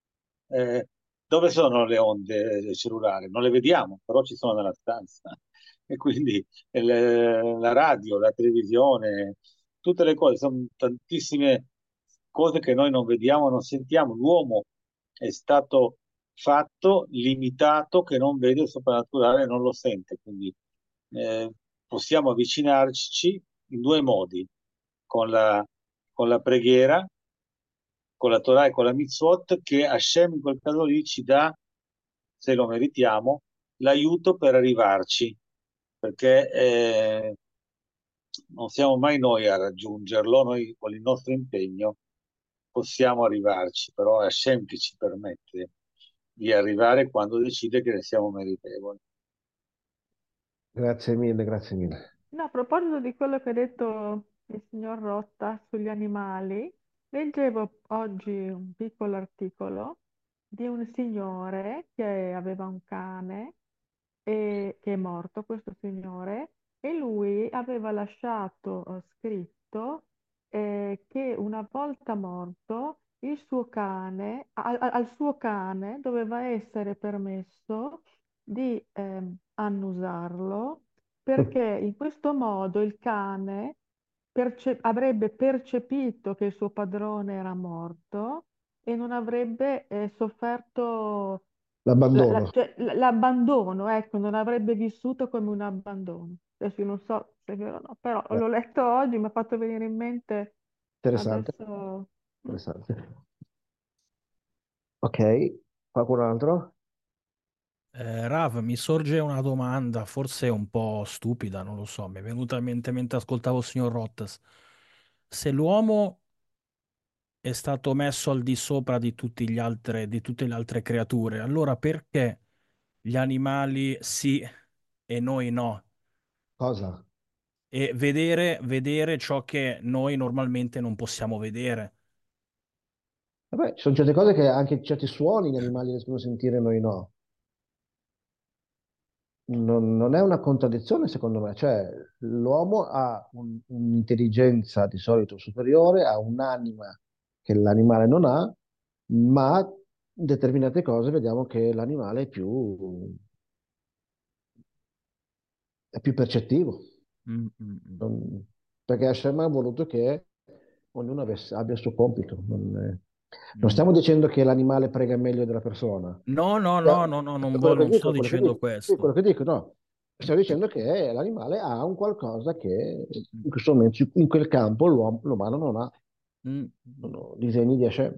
eh, dove sono le onde del cellulare? Non le vediamo, però ci sono nella stanza. E quindi eh, le- la radio, la televisione, tutte le cose, sono tantissime cose che noi non vediamo, non sentiamo. L'uomo è stato fatto limitato che non vede il soprannaturale e non lo sente. Quindi eh, possiamo avvicinarci in due modi, con la, con la preghiera, con la Torah e con la Mitzvot, che Hashem in quel caso lì ci dà, se lo meritiamo, l'aiuto per arrivarci, perché eh, non siamo mai noi a raggiungerlo, noi con il nostro impegno possiamo arrivarci, però è Hashem che ci permette di arrivare quando decide che ne siamo meritevoli.
Grazie mille, grazie mille.
No, a proposito di quello che ha detto il signor Rotta sugli animali, leggevo oggi un piccolo articolo di un signore che aveva un cane e che è morto, questo signore, e lui aveva lasciato eh, scritto eh, che una volta morto il suo cane, a- a- al suo cane doveva essere permesso di ehm, annusarlo perché in questo modo il cane perce- avrebbe percepito che il suo padrone era morto e non avrebbe eh, sofferto la- la-
L'abbandono.
cioè, l- l'abbandono, ecco, non avrebbe vissuto come un abbandono. Adesso io non so se è vero o no, però
Beh,
l'ho letto oggi, mi ha fatto venire in mente
interessante,
adesso. Mm.
interessante. Ok, qualcun altro?
Eh, Rav, mi sorge una domanda, forse un po' stupida, non lo so, mi è venuta in mente mentre ascoltavo il signor Rottas. Se l'uomo è stato messo al di sopra di tutti gli altre, di tutte le altre creature, allora perché gli animali sì e noi no?
Cosa?
E vedere, vedere ciò che noi normalmente non possiamo vedere.
Vabbè, ci sono certe cose che anche certi suoni gli animali riescono a sentire, noi no. non, non è una contraddizione secondo me, cioè l'uomo ha un- un'intelligenza di solito superiore, ha un'anima che l'animale non ha, ma in determinate cose vediamo che l'animale è più, è più percettivo.
Mm, mm, mm.
Non- Perché Hashem ha voluto che ognuno avesse- abbia il suo compito. Non, è- non
Mm.
stiamo dicendo che l'animale prega meglio della persona.
No, no,
Cioè,
no, no, no, non,
è
vo-
quello che
non sto
dico, quello che
dicendo
dico, sì,
questo.
quello che dico, no. Stiamo dicendo che l'animale ha un qualcosa che
Mm,
in questo momento, in quel campo, l'uomo- l'umano non ha.
mm,
Sono disegni di Hashem.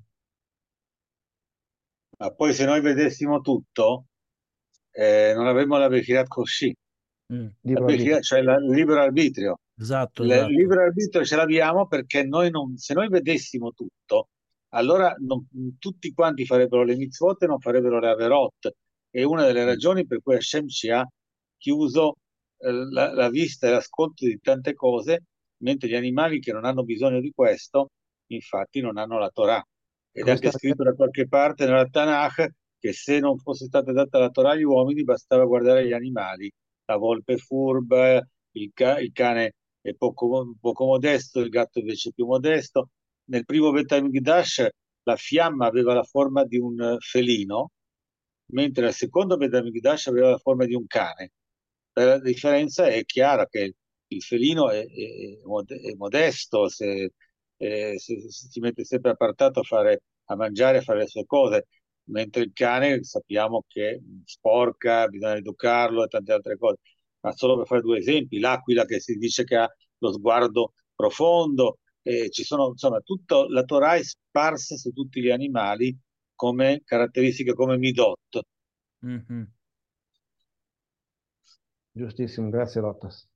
Ma poi se noi vedessimo tutto, eh, non avremmo la Bechirat Koshi,
mm.
la
Libero arbitrio.
Bechirat, cioè la- il libero arbitrio.
Esatto,
Il
esatto.
libero arbitrio ce l'abbiamo perché noi non, se noi vedessimo tutto, allora non- tutti quanti farebbero le mitzvot e non farebbero le averot. È una delle ragioni per cui Hashem ci ha chiuso eh, la, la vista e l'ascolto di tante cose, mentre gli animali che non hanno bisogno di questo, infatti, non hanno la Torah. Ed è
Come sta
anche scritto da qualche parte nella Tanakh che se non fosse stata data la Torah agli uomini, bastava guardare gli animali, la volpe furba, il, ca- il cane è poco, poco modesto, il gatto invece è più modesto. Nel primo Bet HaMikdash la fiamma aveva la forma di un eh, felino, mentre il secondo Bet HaMikdash aveva la forma di un cane. La differenza è chiara che il felino è, è- è mod- è modesto, se, eh, se- se si mette sempre appartato a fare, a mangiare, a fare le sue cose, mentre il cane sappiamo che sporca, bisogna educarlo e tante altre cose. Ma solo per fare due esempi, l'aquila che si dice che ha lo sguardo profondo, eh, ci sono, insomma, tutto, la Torah è sparsa su tutti gli animali come caratteristiche, come midot.
Mhm.
Giustissimo, grazie Lottas.